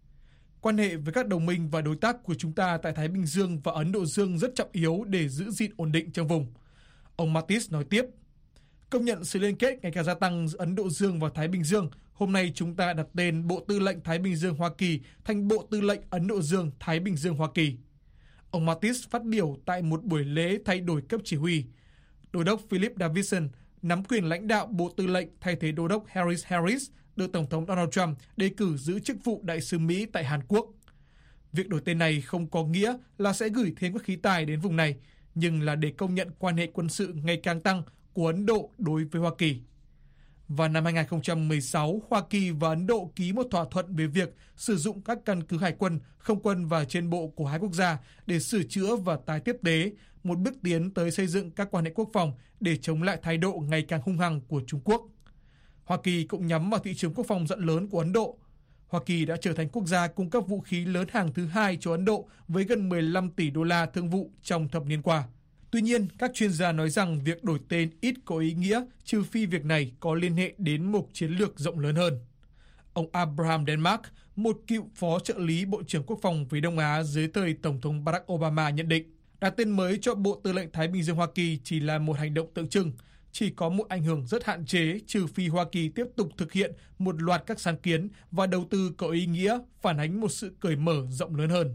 "Quan hệ với các đồng minh và đối tác của chúng ta tại Thái Bình Dương và Ấn Độ Dương rất trọng yếu để giữ gìn ổn định trong vùng." Ông Mattis nói tiếp: "Công nhận sự liên kết ngày càng gia tăng giữa Ấn Độ Dương và Thái Bình Dương, hôm nay chúng ta đặt tên Bộ Tư lệnh Thái Bình Dương Hoa Kỳ thành Bộ Tư lệnh Ấn Độ Dương Thái Bình Dương Hoa Kỳ." Ông Mattis phát biểu tại một buổi lễ thay đổi cấp chỉ huy. Đô đốc Philip Davidson nắm quyền lãnh đạo Bộ Tư lệnh thay thế Đô đốc Harris Harris được Tổng thống Donald Trump đề cử giữ chức vụ đại sứ Mỹ tại Hàn Quốc. Việc đổi tên này không có nghĩa là sẽ gửi thêm các khí tài đến vùng này, nhưng là để công nhận quan hệ quân sự ngày càng tăng của Ấn Độ đối với Hoa Kỳ. Vào năm hai không một sáu, Hoa Kỳ và Ấn Độ ký một thỏa thuận về việc sử dụng các căn cứ hải quân, không quân và trên bộ của hai quốc gia để sửa chữa và tái tiếp tế, một bước tiến tới xây dựng các quan hệ quốc phòng để chống lại thái độ ngày càng hung hăng của Trung Quốc. Hoa Kỳ cũng nhắm vào thị trường quốc phòng rộng lớn của Ấn Độ. Hoa Kỳ đã trở thành quốc gia cung cấp vũ khí lớn hàng thứ hai cho Ấn Độ với gần mười lăm tỷ đô la thương vụ trong thập niên qua. Tuy nhiên, các chuyên gia nói rằng việc đổi tên ít có ý nghĩa trừ phi việc này có liên hệ đến một chiến lược rộng lớn hơn. Ông Abraham Denmark, một cựu phó trợ lý Bộ trưởng Quốc phòng về Đông Á dưới thời Tổng thống Barack Obama nhận định, đặt tên mới cho Bộ Tư lệnh Thái Bình Dương Hoa Kỳ chỉ là một hành động tượng trưng, chỉ có một ảnh hưởng rất hạn chế trừ phi Hoa Kỳ tiếp tục thực hiện một loạt các sáng kiến và đầu tư có ý nghĩa phản ánh một sự cởi mở rộng lớn hơn.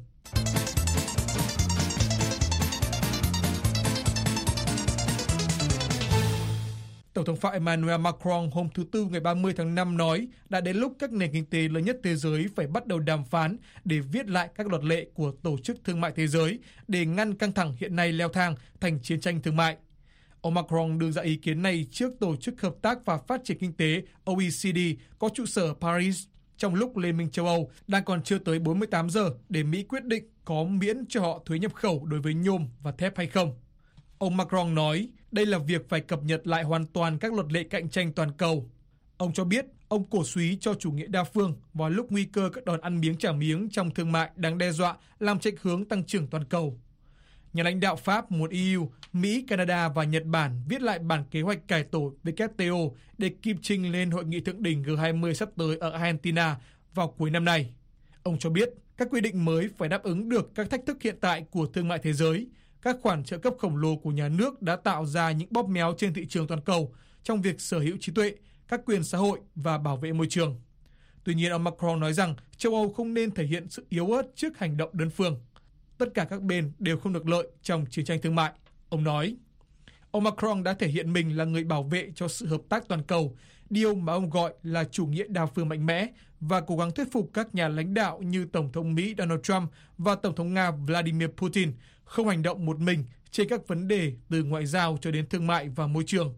Tổng thống Pháp Emmanuel Macron hôm thứ Tư ngày ba mươi tháng năm nói đã đến lúc các nền kinh tế lớn nhất thế giới phải bắt đầu đàm phán để viết lại các luật lệ của Tổ chức Thương mại Thế giới để ngăn căng thẳng hiện nay leo thang thành chiến tranh thương mại. Ông Macron đưa ra ý kiến này trước Tổ chức Hợp tác và Phát triển Kinh tế O E C D có trụ sở Paris, trong lúc Liên minh châu Âu đang còn chưa tới bốn mươi tám giờ để Mỹ quyết định có miễn cho họ thuế nhập khẩu đối với nhôm và thép hay không. Ông Macron nói đây là việc phải cập nhật lại hoàn toàn các luật lệ cạnh tranh toàn cầu. Ông cho biết ông cổ súy cho chủ nghĩa đa phương vào lúc nguy cơ các đòn ăn miếng trả miếng trong thương mại đang đe dọa làm chệch hướng tăng trưởng toàn cầu. Nhà lãnh đạo Pháp muốn E U, Mỹ, Canada và Nhật Bản viết lại bản kế hoạch cải tổ W T O để kịp trình lên hội nghị thượng đỉnh G hai mươi sắp tới ở Argentina vào cuối năm nay. Ông cho biết các quy định mới phải đáp ứng được các thách thức hiện tại của thương mại thế giới. Các khoản trợ cấp khổng lồ của nhà nước đã tạo ra những bóp méo trên thị trường toàn cầu trong việc sở hữu trí tuệ, các quyền xã hội và bảo vệ môi trường. Tuy nhiên, ông Macron nói rằng châu Âu không nên thể hiện sự yếu ớt trước hành động đơn phương. Tất cả các bên đều không được lợi trong chiến tranh thương mại, ông nói. Ông Macron đã thể hiện mình là người bảo vệ cho sự hợp tác toàn cầu, điều mà ông gọi là chủ nghĩa đa phương mạnh mẽ và cố gắng thuyết phục các nhà lãnh đạo như Tổng thống Mỹ Donald Trump và Tổng thống Nga Vladimir Putin không hành động một mình trên các vấn đề từ ngoại giao cho đến thương mại và môi trường.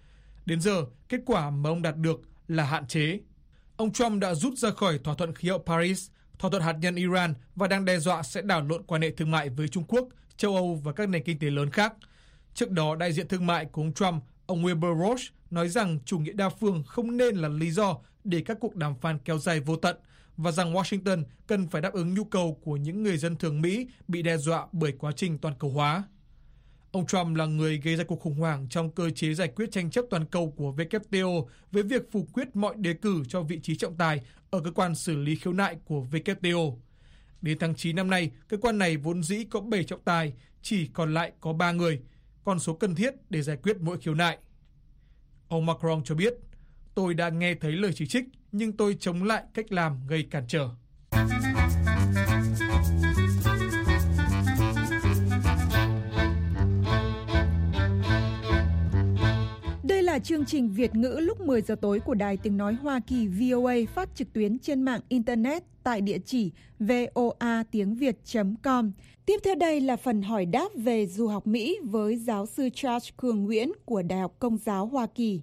Đến giờ, kết quả mà ông đạt được là hạn chế. Ông Trump đã rút ra khỏi thỏa thuận khí hậu Paris, thỏa thuận hạt nhân Iran và đang đe dọa sẽ đảo lộn quan hệ thương mại với Trung Quốc, châu Âu và các nền kinh tế lớn khác. Trước đó, đại diện thương mại của ông Trump, ông Wilbur Ross, nói rằng chủ nghĩa đa phương không nên là lý do để các cuộc đàm phán kéo dài vô tận và rằng Washington cần phải đáp ứng nhu cầu của những người dân thường Mỹ bị đe dọa bởi quá trình toàn cầu hóa. Ông Trump là người gây ra cuộc khủng hoảng trong cơ chế giải quyết tranh chấp toàn cầu của W T O với việc phủ quyết mọi đề cử cho vị trí trọng tài ở cơ quan xử lý khiếu nại của W T O. Đến tháng chín năm nay, cơ quan này vốn dĩ có bảy trọng tài, chỉ còn lại có ba người, con số cần thiết để giải quyết mỗi khiếu nại. Ông Macron cho biết, tôi đã nghe thấy lời chỉ trích, nhưng tôi chống lại cách làm gây cản trở. Đây là chương trình Việt ngữ lúc mười giờ tối của Đài Tiếng Nói Hoa Kỳ V O A phát trực tuyến trên mạng Internet tại địa chỉ voa tiếng việt chấm com. Tiếp theo đây là phần hỏi đáp về du học Mỹ với giáo sư Charles Cường Nguyễn của Đại học Công giáo Hoa Kỳ.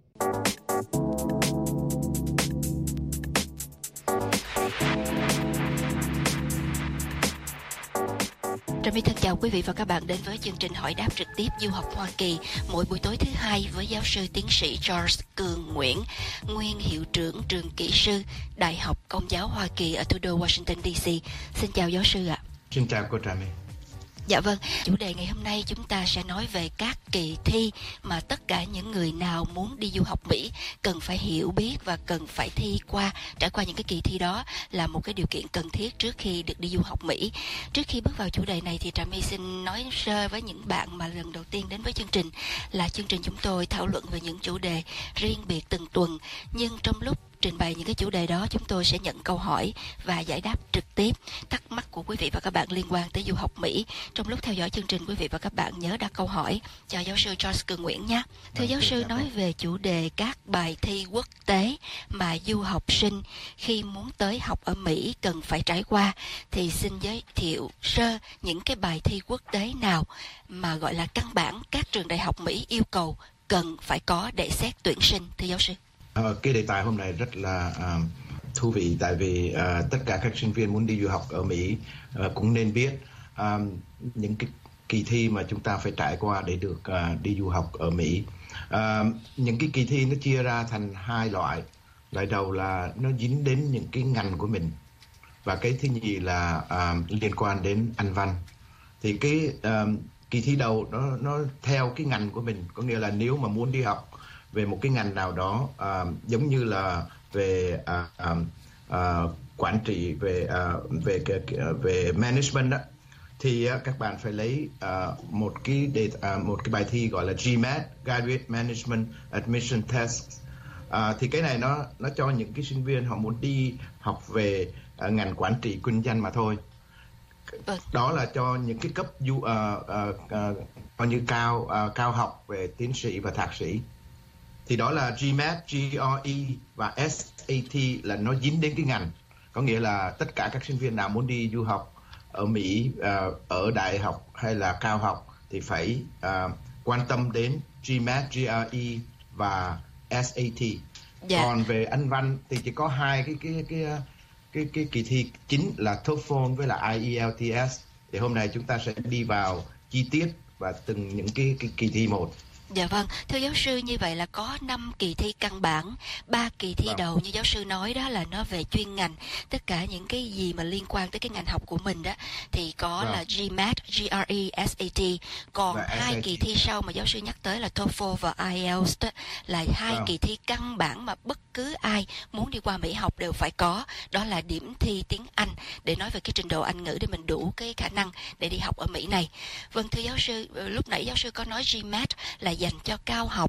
Trà My thân chào quý vị và các bạn đến với chương trình hỏi đáp trực tiếp du học Hoa Kỳ mỗi buổi tối thứ hai với giáo sư tiến sĩ Charles Cường Nguyễn, nguyên hiệu trưởng trường kỹ sư Đại học Công giáo Hoa Kỳ ở thủ đô Washington D C. Xin chào giáo sư ạ. Xin chào cô Trà My. Dạ vâng, chủ đề ngày hôm nay chúng ta sẽ nói về các kỳ thi mà tất cả những người nào muốn đi du học Mỹ cần phải hiểu biết và cần phải thi qua. Trải qua những cái kỳ thi đó là một cái điều kiện cần thiết trước khi được đi du học Mỹ. Trước khi bước vào chủ đề này thì Trà My xin nói sơ với những bạn mà lần đầu tiên đến với chương trình là chương trình chúng tôi thảo luận về những chủ đề riêng biệt từng tuần, nhưng trong lúc trình bày những cái chủ đề đó, chúng tôi sẽ nhận câu hỏi và giải đáp trực tiếp thắc mắc của quý vị và các bạn liên quan tới du học Mỹ. Trong lúc theo dõi chương trình, quý vị và các bạn nhớ đặt câu hỏi cho giáo sư George Cường Nguyễn nhé. Thưa giáo sư, nói về chủ đề các bài thi quốc tế mà du học sinh khi muốn tới học ở Mỹ cần phải trải qua, thì xin giới thiệu sơ những cái bài thi quốc tế nào mà gọi là căn bản các trường đại học Mỹ yêu cầu cần phải có để xét tuyển sinh, thưa giáo sư. Ờ, cái đề tài hôm nay rất là uh, thú vị, tại vì uh, tất cả các sinh viên muốn đi du học ở Mỹ uh, cũng nên biết um, những cái kỳ thi mà chúng ta phải trải qua để được uh, đi du học ở Mỹ. Uh, những cái kỳ thi nó chia ra thành hai loại. Loại đầu là nó dính đến những cái ngành của mình, và cái thứ nhì là uh, liên quan đến Anh văn. Thì cái uh, kỳ thi đầu nó nó theo cái ngành của mình, có nghĩa là nếu mà muốn đi học về một cái ngành nào đó, uh, giống như là về uh, um, uh, quản trị, về uh, về về management đó, thì uh, các bạn phải lấy uh, một cái đề uh, một cái bài thi gọi là G M A T, Graduate Management Admission Test. Uh, thì cái này nó nó cho những cái sinh viên họ muốn đi học về uh, ngành quản trị kinh doanh mà thôi. Đó là cho những cái cấp du uh, uh, uh, coi như cao uh, cao học về tiến sĩ và thạc sĩ. Thì đó là G M A T, G R E và S A T là nó dính đến cái ngành. Có nghĩa là tất cả các sinh viên nào muốn đi du học ở Mỹ, uh, ở đại học hay là cao học thì phải uh, quan tâm đến G M A T, G R E và S A T. Dạ. Còn về Anh văn thì chỉ có hai cái cái cái cái cái kỳ thi chính là TOEFL với là I E L T S. Thì hôm nay chúng ta sẽ đi vào chi tiết và từng những cái, cái kỳ thi một. Dạ vâng, thưa giáo sư, như vậy là có năm kỳ thi căn bản, ba kỳ thi vâng. đầu như giáo sư nói đó là nó về chuyên ngành, tất cả những cái gì mà liên quan tới cái ngành học của mình đó thì có vâng. là G M A T, G R E, S A T. Còn và hai S A T. Kỳ thi sau mà giáo sư nhắc tới là TOEFL và I E L T S là hai vâng. kỳ thi căn bản mà bất cứ ai muốn đi qua Mỹ học đều phải có, đó là điểm thi tiếng Anh để nói về cái trình độ Anh ngữ để mình đủ cái khả năng để đi học ở Mỹ này. Vâng, thưa giáo sư, lúc nãy giáo sư có nói G M A T là dành cho cao học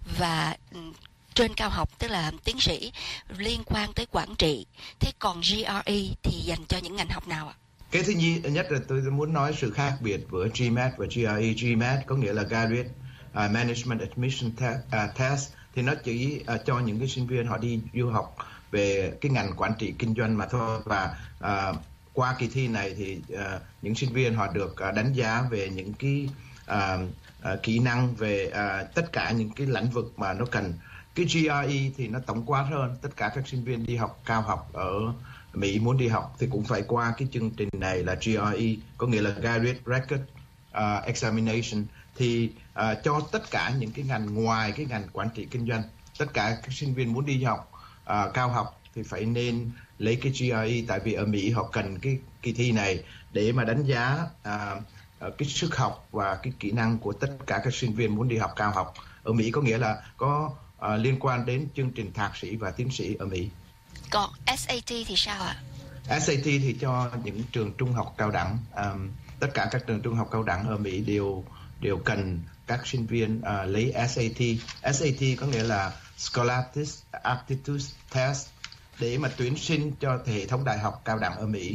và trên cao học, tức là tiến sĩ liên quan tới quản trị. Thế còn G R E thì dành cho những ngành học nào ạ? Cái thứ nhất là tôi muốn nói sự khác biệt với G M A T và G R E. G M A T có nghĩa là Graduate uh, Management Admission te- uh, Test, thì nó chỉ uh, cho những cái sinh viên họ đi du học về cái ngành quản trị kinh doanh mà thôi. Và uh, qua kỳ thi này thì uh, những sinh viên họ được uh, đánh giá về những cái uh, uh, kỹ năng về uh, tất cả những cái lĩnh vực mà nó cần. Cái G R E thì nó tổng quát hơn, tất cả các sinh viên đi học cao học ở Mỹ muốn đi học thì cũng phải qua cái chương trình này là G R E, có nghĩa là Graduate Record uh, Examination, thì uh, cho tất cả những cái ngành ngoài cái ngành quản trị kinh doanh. Tất cả các sinh viên muốn đi học uh, cao học thì phải nên lấy cái G R E, tại vì ở Mỹ họ cần cái kỳ thi này để mà đánh giá uh, cái sức học và cái kỹ năng của tất cả các sinh viên muốn đi học cao học ở Mỹ, có nghĩa là có uh, liên quan đến chương trình thạc sĩ và tiến sĩ ở Mỹ. Còn S A T thì sao ạ? S A T thì cho những trường trung học cao đẳng. Um, tất cả các trường trung học cao đẳng ở Mỹ đều đều cần các sinh viên uh, lấy S A T. S A T có nghĩa là Scholastic Aptitude Test để mà tuyển sinh cho hệ thống đại học cao đẳng ở Mỹ.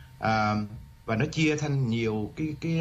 Um, và nó chia thành nhiều cái cái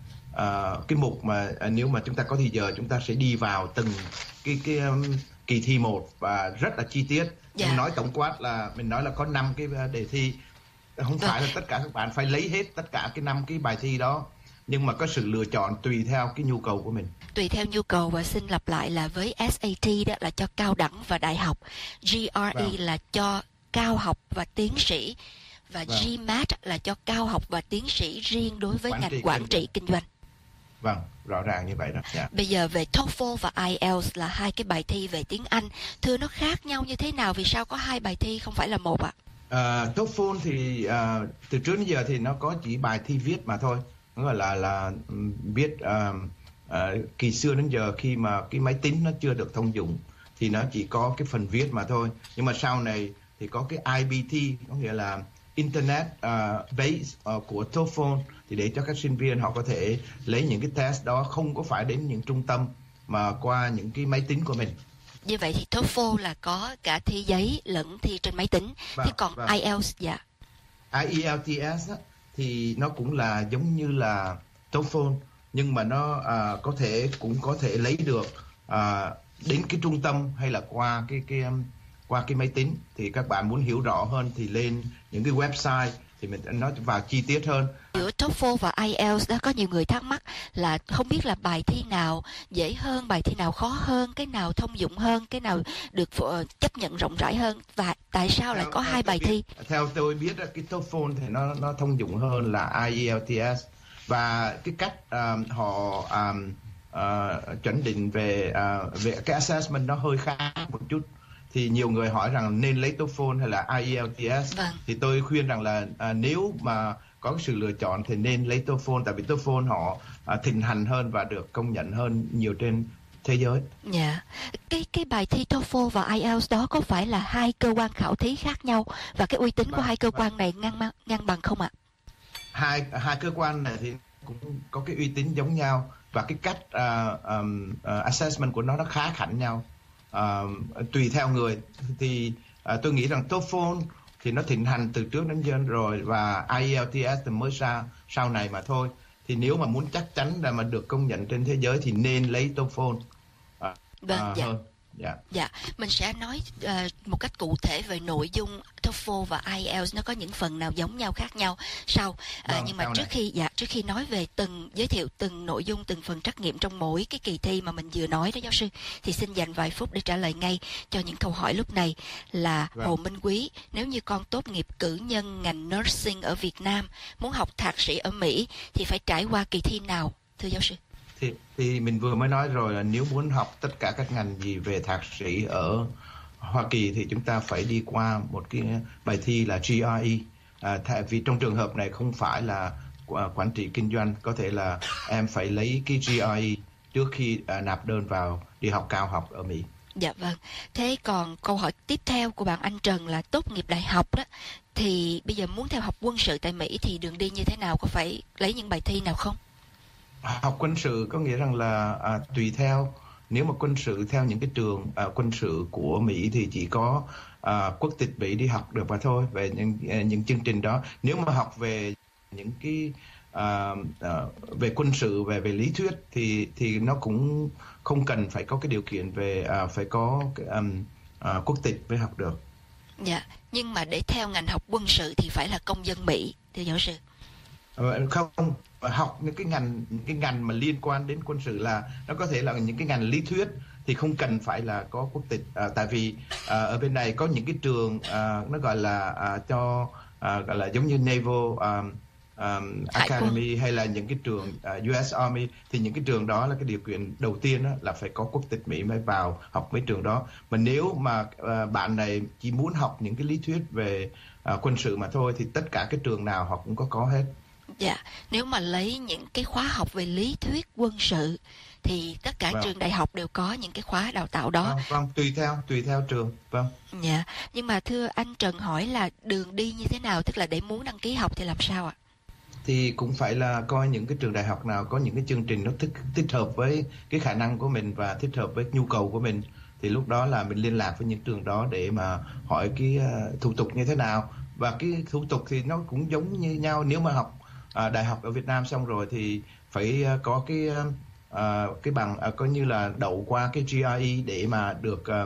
uh, cái mục mà uh, nếu mà chúng ta có thời giờ chúng ta sẽ đi vào từng cái cái um, kỳ thi một và rất là chi tiết. Dạ. Mình nói tổng quát là mình nói là có năm cái đề thi, không phải là tất cả các bạn phải lấy hết tất cả cái năm cái bài thi đó, nhưng mà có sự lựa chọn tùy theo cái nhu cầu của mình. Tùy theo nhu cầu. Và xin lặp lại là với S A T đó là cho cao đẳng và đại học, G R E vâng. là cho cao học và tiến sĩ, và vâng. G M A T là cho cao học và tiến sĩ riêng đối với quản ngành trị quản trị kinh doanh. Vâng, rõ ràng như vậy đó. Yeah. Bây giờ về TOEFL và I E L T S là hai cái bài thi về tiếng Anh. Thưa, nó khác nhau như thế nào? Vì sao có hai bài thi không phải là một ạ? À? Uh, TOEFL thì uh, từ trước đến giờ thì nó có chỉ bài thi viết mà thôi. Nó gọi là là viết uh, uh, kỳ xưa đến giờ khi mà cái máy tính nó chưa được thông dụng thì nó chỉ có cái phần viết mà thôi. Nhưng mà sau này thì có cái I B T, có nghĩa là Internet uh, base uh, của TOEFL, thì để cho các sinh viên họ có thể lấy những cái test đó không có phải đến những trung tâm mà qua những cái máy tính của mình. Như vậy thì TOEFL là có cả thi giấy lẫn thi trên máy tính. Vâng, Thế còn vâng. ai eo dạ. i e l t s á, thì nó cũng là giống như là TOEFL, nhưng mà nó à, có thể cũng có thể lấy được à, đến cái trung tâm hay là qua cái cái um, qua cái máy tính. Thì các bạn muốn hiểu rõ hơn thì lên những cái website thì mình nói vào chi tiết hơn. Giữa TOEFL và ai eo đó có nhiều người thắc mắc là không biết là bài thi nào dễ hơn, bài thi nào khó hơn, cái nào thông dụng hơn, cái nào được uh, chấp nhận rộng rãi hơn, và tại sao lại Theo- có theo hai tôi bài biết- thi? Theo tôi biết á, cái TOEFL thì nó nó thông dụng hơn là i e l t s, và cái cách um, họ um, uh, chuẩn định về uh, về cái assessment nó hơi khác một chút. Thì nhiều người hỏi rằng nên lấy TOEFL hay là i e l t s. Vâng. Thì tôi khuyên rằng là à, nếu mà có sự lựa chọn thì nên lấy TOEFL, tại vì TOEFL họ à, thịnh hành hơn và được công nhận hơn nhiều trên thế giới. Dạ. Cái cái bài thi TOEFL và ai eo đó có phải là hai cơ quan khảo thí khác nhau, và cái uy tín của Vâng, hai cơ vâng. quan này ngang ma- ngang bằng không ạ? Hai hai cơ quan này thì cũng có cái uy tín giống nhau, và cái cách à, um, à, assessment của nó nó khá khác nhau. À, tùy theo người thì à, tôi nghĩ rằng TOEFL thì nó thịnh hành từ trước đến giờ rồi, và i e l t s thì mới ra sau này mà thôi. Thì nếu mà muốn chắc chắn là mà được công nhận trên thế giới thì nên lấy TOEFL à, Vâng, à, dạ. hơn. Dạ. Dạ, mình sẽ nói uh, một cách cụ thể về nội dung TOEFL và ai eo nó có những phần nào giống nhau khác nhau sau. Uh, Vâng, nhưng mà sau trước này. khi dạ trước khi nói về từng giới thiệu từng nội dung, từng phần trắc nghiệm trong mỗi cái kỳ thi mà mình vừa nói đó giáo sư, thì xin dành vài phút để trả lời ngay cho những câu hỏi lúc này. Là Vâng. Hồ Minh Quý, nếu như con tốt nghiệp cử nhân ngành nursing ở Việt Nam, muốn học thạc sĩ ở Mỹ thì phải trải qua kỳ thi nào, thưa giáo sư? Thì, thì mình vừa mới nói rồi là nếu muốn học tất cả các ngành gì về thạc sĩ ở Hoa Kỳ thì chúng ta phải đi qua một cái bài thi là G R E. À, tại vì trong trường hợp này không phải là à, quản trị kinh doanh, có thể là em phải lấy cái G R E trước khi à, nạp đơn vào đi học cao học ở Mỹ. Dạ vâng. Thế còn câu hỏi tiếp theo của bạn anh Trần là tốt nghiệp đại học đó, thì bây giờ muốn theo học quân sự tại Mỹ thì đường đi như thế nào, có phải lấy những bài thi nào không? Học quân sự có nghĩa rằng là à, tùy theo, nếu mà quân sự theo những cái trường à, quân sự của Mỹ thì chỉ có à, quốc tịch Mỹ đi học được mà thôi, về những à, những chương trình đó. Nếu mà học về những cái à, à, về quân sự, về về lý thuyết thì thì nó cũng không cần phải có cái điều kiện về à, phải có cái, um, à, quốc tịch mới học được. Dạ, nhưng mà để theo ngành học quân sự thì phải là công dân Mỹ, thưa giáo sư. Ờ, không, học những cái ngành những cái ngành mà liên quan đến quân sự là nó có thể là những cái ngành lý thuyết thì không cần phải là có quốc tịch. À, tại vì à, ở bên này có những cái trường à, nó gọi là à, cho à, gọi là giống như Naval um, um, Academy hay là những cái trường uh, u ét Army, thì những cái trường đó là cái điều kiện đầu tiên đó, là phải có quốc tịch Mỹ mới vào học mấy trường đó. Mà nếu mà uh, bạn này chỉ muốn học những cái lý thuyết về uh, quân sự mà thôi thì tất cả cái trường nào họ cũng có có hết. Dạ, nếu mà lấy những cái khóa học về lý thuyết quân sự thì tất cả Vâng. trường đại học đều có những cái khóa đào tạo đó. Vâng, vâng, tùy theo tùy theo trường. Vâng. Dạ, nhưng mà thưa anh Trần hỏi là đường đi như thế nào, tức là để muốn đăng ký học thì làm sao ạ? Thì cũng phải là coi những cái trường đại học nào có những cái chương trình nó thích thích hợp với cái khả năng của mình và thích hợp với nhu cầu của mình, thì lúc đó là mình liên lạc với những trường đó để mà hỏi cái uh, thủ tục như thế nào. Và cái thủ tục thì nó cũng giống như nhau. Nếu mà học uh, đại học ở Việt Nam xong rồi thì phải uh, có cái uh, cái bằng uh, coi như là đậu qua cái G R E để mà được uh,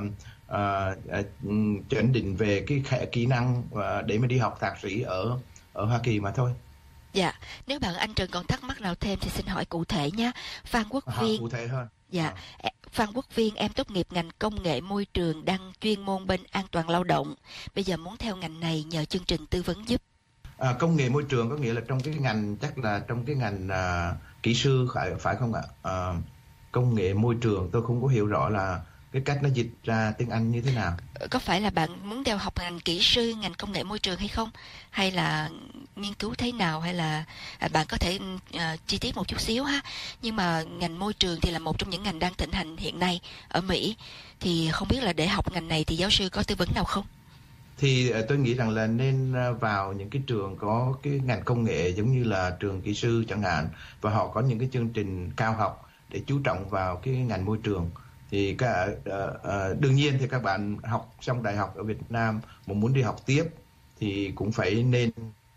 uh, uh, chuẩn định về cái khả kỹ năng uh, để mà đi học thạc sĩ ở ở Hoa Kỳ mà thôi. Dạ, nếu bạn anh Trần còn thắc mắc nào thêm thì xin hỏi cụ thể nhé. Phan Quốc À, Viên. cụ thể hơn. Dạ, e- Phan Quốc Viên, em tốt nghiệp ngành công nghệ môi trường, đang chuyên môn bên an toàn lao động. Bây giờ muốn theo ngành này nhờ chương trình tư vấn giúp. À, công nghệ môi trường có nghĩa là trong cái ngành, chắc là trong cái ngành à, kỹ sư phải phải không ạ? À, công nghệ môi trường tôi không có hiểu rõ là cái cách nó dịch ra tiếng Anh như thế nào. Có phải là bạn muốn theo học ngành kỹ sư, ngành công nghệ môi trường hay không? Hay là nghiên cứu thế nào? Hay là à, bạn có thể uh, chi tiết một chút xíu ha. Nhưng mà ngành môi trường thì là một trong những ngành đang thịnh hành hiện nay ở Mỹ. Thì không biết là để học ngành này thì giáo sư có tư vấn nào không? Thì uh, tôi nghĩ rằng là nên uh, vào những cái trường có cái ngành công nghệ giống như là trường kỹ sư chẳng hạn, và họ có những cái chương trình cao học để chú trọng vào cái ngành môi trường. thì cả uh, uh, đương nhiên thì các bạn học trong đại học ở Việt Nam mà muốn đi học tiếp thì cũng phải nên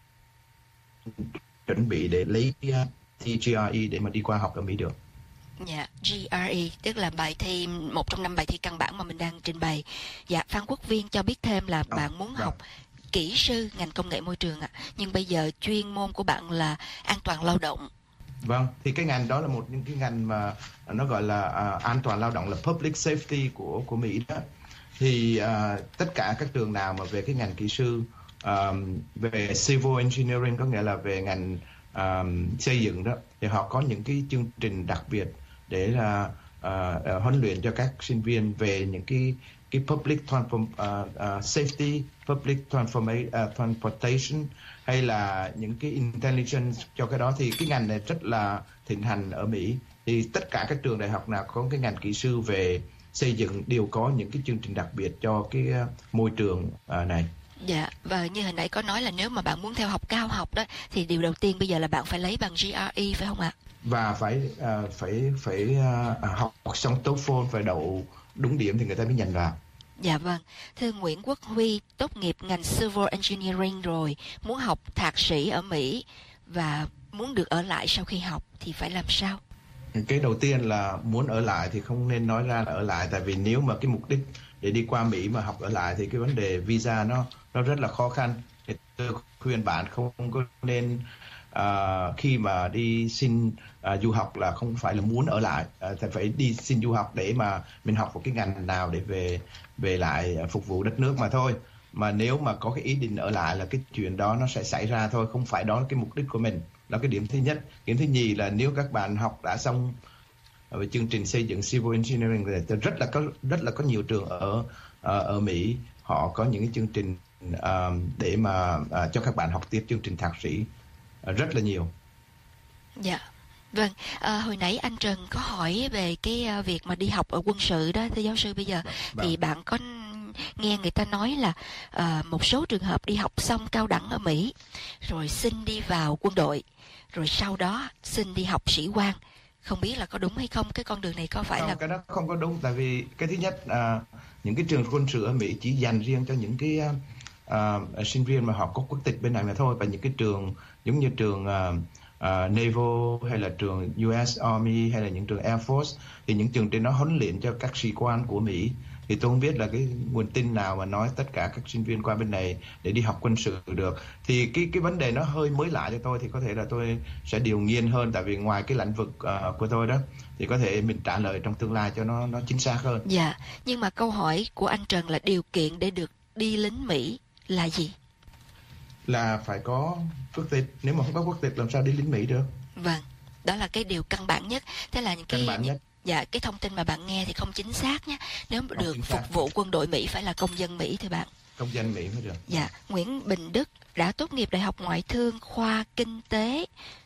chuẩn bị để lấy uh, thi G R E để mà đi qua học ở Mỹ được. Dạ, G R E tức là bài thi, một trong năm bài thi căn bản mà mình đang trình bày. Dạ, Phan Quốc Viên cho biết thêm là bạn muốn học kỹ sư ngành công nghệ môi trường ạ, nhưng bây giờ chuyên môn của bạn là an toàn lao động. Vâng, thì cái ngành đó là một những cái ngành mà nó gọi là uh, an toàn lao động, là public safety của của Mỹ đó. Thì uh, tất cả các trường nào mà về cái ngành kỹ sư, um, về civil engineering, có nghĩa là về ngành um, xây dựng đó, thì họ có những cái chương trình đặc biệt để là uh, uh, huấn luyện cho các sinh viên về những cái cái public transform, uh, uh, safety, public transformation, uh, transportation hay là những cái intelligence cho cái đó. Thì cái ngành này rất là thịnh hành ở Mỹ. Thì tất cả các trường đại học nào có cái ngành kỹ sư về xây dựng đều có những cái chương trình đặc biệt cho cái uh, môi trường uh, này. Dạ, và như hồi nãy có nói là nếu mà bạn muốn theo học cao học đó thì điều đầu tiên bây giờ là bạn phải lấy bằng G R E phải không ạ? Và phải uh, phải phải uh, học xong TOEFL, phải đậu đúng điểm thì người ta mới nhận vào. Dạ vâng, thưa Nguyễn Quốc Huy, tốt nghiệp ngành Civil Engineering rồi, muốn học thạc sĩ ở Mỹ và muốn được ở lại sau khi học thì phải làm sao? Cái đầu tiên là muốn ở lại thì không nên nói ra là ở lại, tại vì nếu mà cái mục đích để đi qua Mỹ mà học ở lại thì cái vấn đề visa nó nó rất là khó khăn. Thì tôi khuyên bạn không có nên uh, khi mà đi xin uh, du học là không phải là muốn ở lại, uh, phải đi xin du học để mà mình học một cái ngành nào để về về lại phục vụ đất nước mà thôi. Mà nếu mà có cái ý định ở lại là cái chuyện đó nó sẽ xảy ra thôi, không phải đó là cái mục đích của mình. Đó là cái điểm thứ nhất. Điểm thứ nhì là nếu các bạn học đã xong về chương trình xây dựng civil engineering thì rất là có rất là có nhiều trường ở ở, ở Mỹ họ có những cái chương trình uh, để mà uh, cho các bạn học tiếp chương trình thạc sĩ uh, rất là nhiều. Dạ. Vâng, à, hồi nãy anh Trần có hỏi về cái uh, việc mà đi học ở quân sự đó, thưa giáo sư. Bây giờ vâng. Thì bạn có nghe người ta nói là uh, một số trường hợp đi học xong cao đẳng ở Mỹ rồi xin đi vào quân đội, rồi sau đó xin đi học sĩ quan. Không biết là có đúng hay không, cái con đường này có phải không, là... Cái đó không có đúng, tại vì cái thứ nhất uh, những cái trường quân sự ở Mỹ chỉ dành riêng cho những cái uh, uh, sinh viên mà họ có quốc tịch bên này mà thôi. Và những cái trường giống như trường uh, uh, Naval hay là trường U S Army hay là những trường Air Force, thì những trường trên đó huấn luyện cho các sĩ quan của Mỹ. Thì tôi không biết là cái nguồn tin nào mà nói tất cả các sinh viên qua bên này để đi học quân sự được. Thì cái cái vấn đề nó hơi mới lạ cho tôi, thì có thể là tôi sẽ điều nghiên hơn, tại vì ngoài cái lĩnh vực uh, của tôi đó thì có thể mình trả lời trong tương lai cho nó nó chính xác hơn. Dạ, nhưng mà câu hỏi của anh Trần là điều kiện để được đi lính Mỹ là gì? Là phải có quốc tịch. Nếu mà không có quốc tịch làm sao đi lính Mỹ được? Vâng, đó là cái điều căn bản nhất. Thế là những cái căn bản nhất. Dạ, cái thông tin mà bạn nghe thì không chính xác nhé. Nếu mà được phục vụ quân đội Mỹ phải là công dân Mỹ thưa bạn. Công dân Mỹ mới được. Dạ, Nguyễn Bình Đức đã tốt nghiệp Đại học Ngoại thương khoa Kinh tế.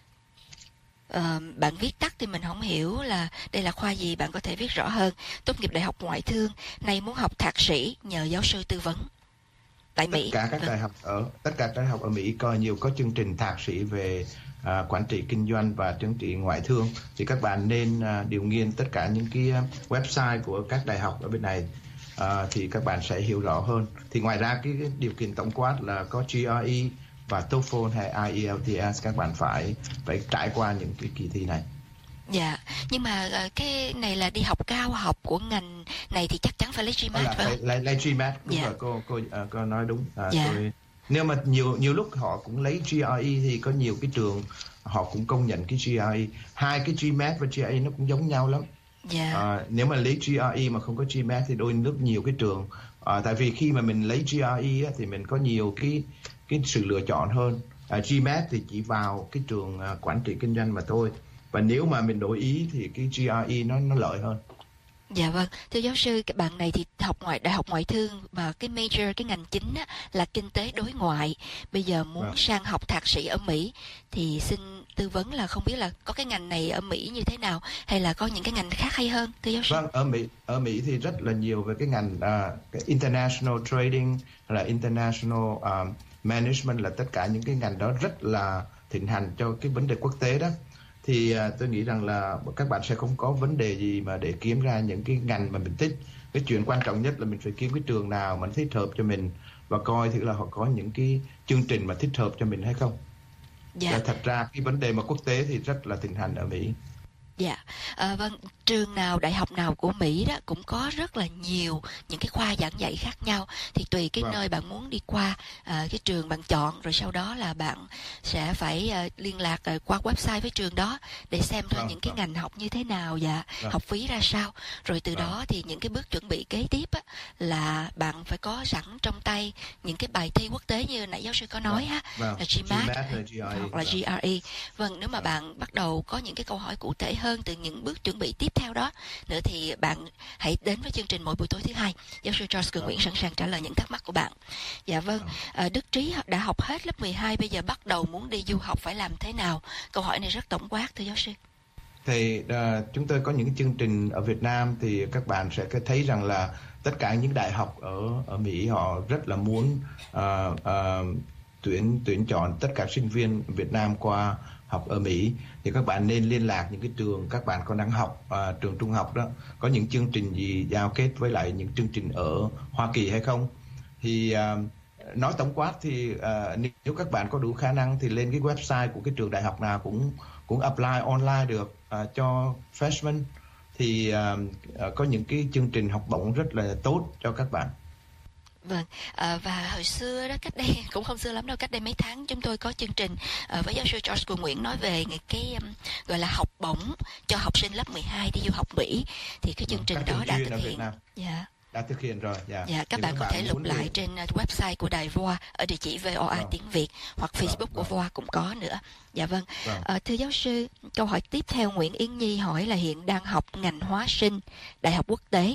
Ờ, bạn viết tắt thì mình không hiểu là đây là khoa gì, bạn có thể viết rõ hơn. Tốt nghiệp Đại học Ngoại thương, nay muốn học thạc sĩ nhờ giáo sư tư vấn tại Mỹ. Tất cả các vâng. đại học ở tất cả các đại học ở Mỹ có nhiều có chương trình thạc sĩ về À, quản trị kinh doanh và chứng chỉ ngoại thương. Thì các bạn nên à, điều nghiên tất cả những cái website của các đại học ở bên này, à, thì các bạn sẽ hiểu rõ hơn. Thì ngoài ra cái, cái điều kiện tổng quát là có G R E và TOEFL hay I E L T S, các bạn phải phải trải qua những cái kỳ thi này. Dạ, nhưng mà cái này là đi học cao học của ngành này thì chắc chắn phải lấy GMAT phải không? Lấy, lấy GMAT, đúng dạ. rồi, cô cô, uh, cô nói đúng. À, dạ. tôi, nếu mà nhiều nhiều lúc họ cũng lấy G R E thì có nhiều cái trường họ cũng công nhận cái G R E. Hai cái GMAT và G R E nó cũng giống nhau lắm. Yeah. À, nếu mà lấy G R E mà không có GMAT thì đôi lúc nhiều cái trường, à, tại vì khi mà mình lấy G R E á, thì mình có nhiều cái cái sự lựa chọn hơn. À, GMAT thì chỉ vào cái trường à, quản trị kinh doanh mà thôi. Và nếu mà mình đổi ý thì cái G R E nó nó lợi hơn. Dạ vâng, thưa giáo sư, các bạn này thì học ngoại đại học ngoại thương và cái major, cái ngành chính á, là kinh tế đối ngoại. Bây giờ muốn vâng. sang học thạc sĩ ở Mỹ thì xin tư vấn là không biết là có cái ngành này ở Mỹ như thế nào hay là có những cái ngành khác hay hơn, thưa giáo sư? Vâng, ở Mỹ ở Mỹ thì rất là nhiều về cái ngành uh, cái international trading hay là international um, management, là tất cả những cái ngành đó rất là thịnh hành cho cái vấn đề quốc tế đó. thì uh, tôi nghĩ rằng là các bạn sẽ không có vấn đề gì mà để kiếm ra những cái ngành mà mình thích. Cái chuyện quan trọng nhất là mình phải kiếm cái trường nào mà nó thích hợp cho mình và coi thử là họ có những cái chương trình mà thích hợp cho mình hay không. Dạ. Thật ra cái vấn đề mà quốc tế thì rất là thịnh hành ở Mỹ. Dạ, à, vâng, trường nào, đại học nào của Mỹ đó cũng có rất là nhiều những cái khoa giảng dạy khác nhau. Thì tùy cái Vâng. nơi bạn muốn đi qua, à, cái trường bạn chọn, rồi sau đó là bạn sẽ phải à, liên lạc à, qua website với trường đó để xem thôi Vâng, những cái vâng. ngành học như thế nào và Vâng. học phí ra sao. Rồi từ Vâng. đó thì những cái bước chuẩn bị kế tiếp á, là bạn phải có sẵn trong tay những cái bài thi quốc tế như nãy giáo sư có nói ha, Vâng. là GMAT GMAT hay giê rờ e. hoặc là Vâng. giê rờ e. Vâng, nếu mà Vâng. bạn bắt đầu có những cái câu hỏi cụ thể hơn từ những bước chuẩn bị tiếp theo đó nữa thì bạn hãy đến với chương trình mỗi buổi tối thứ hai. Giáo sư Charles Cường Nguyễn sẵn sàng trả lời những thắc mắc của bạn. Dạ vâng, à, Đức Trí đã học hết lớp mười hai, bây giờ bắt đầu muốn đi du học phải làm thế nào? Câu hỏi này rất tổng quát thưa giáo sư. Thì uh, chúng tôi có những cái chương trình ở Việt Nam thì các bạn sẽ thấy rằng là tất cả những đại học ở ở Mỹ họ rất là muốn uh, uh, tuyển tuyển chọn tất cả sinh viên Việt Nam qua học ở Mỹ. Thì các bạn nên liên lạc những cái trường các bạn còn đang học, uh, trường trung học đó có những chương trình gì giao kết với lại những chương trình ở Hoa Kỳ hay không. Thì uh, nói tổng quát thì uh, nếu các bạn có đủ khả năng thì lên cái website của cái trường đại học nào cũng cũng apply online được uh, cho freshman. Thì uh, uh, có những cái chương trình học bổng rất là tốt cho các bạn. Vâng, à, và hồi xưa đó, cách đây cũng không xưa lắm đâu, cách đây mấy tháng chúng tôi có chương trình à, với giáo sư Charles Cường Nguyễn nói về cái um, gọi là học bổng cho học sinh lớp mười hai đi du học Mỹ. Thì cái chương trình Các đó trường đã chuyên thực ở Việt hiện. Nam Dạ. đã thực hiện rồi. Dạ, Dạ, các Thì bạn có thể lục muốn lại đi- trên uh, website của đài vê o a ở địa chỉ vê o a Vâng. tiếng Việt hoặc Vâng, Facebook của vâng. vê o a cũng có nữa. Dạ vâng. Vâng. À, thưa giáo sư, câu hỏi tiếp theo Nguyễn Yến Nhi hỏi là hiện đang học ngành hóa sinh, đại học quốc tế.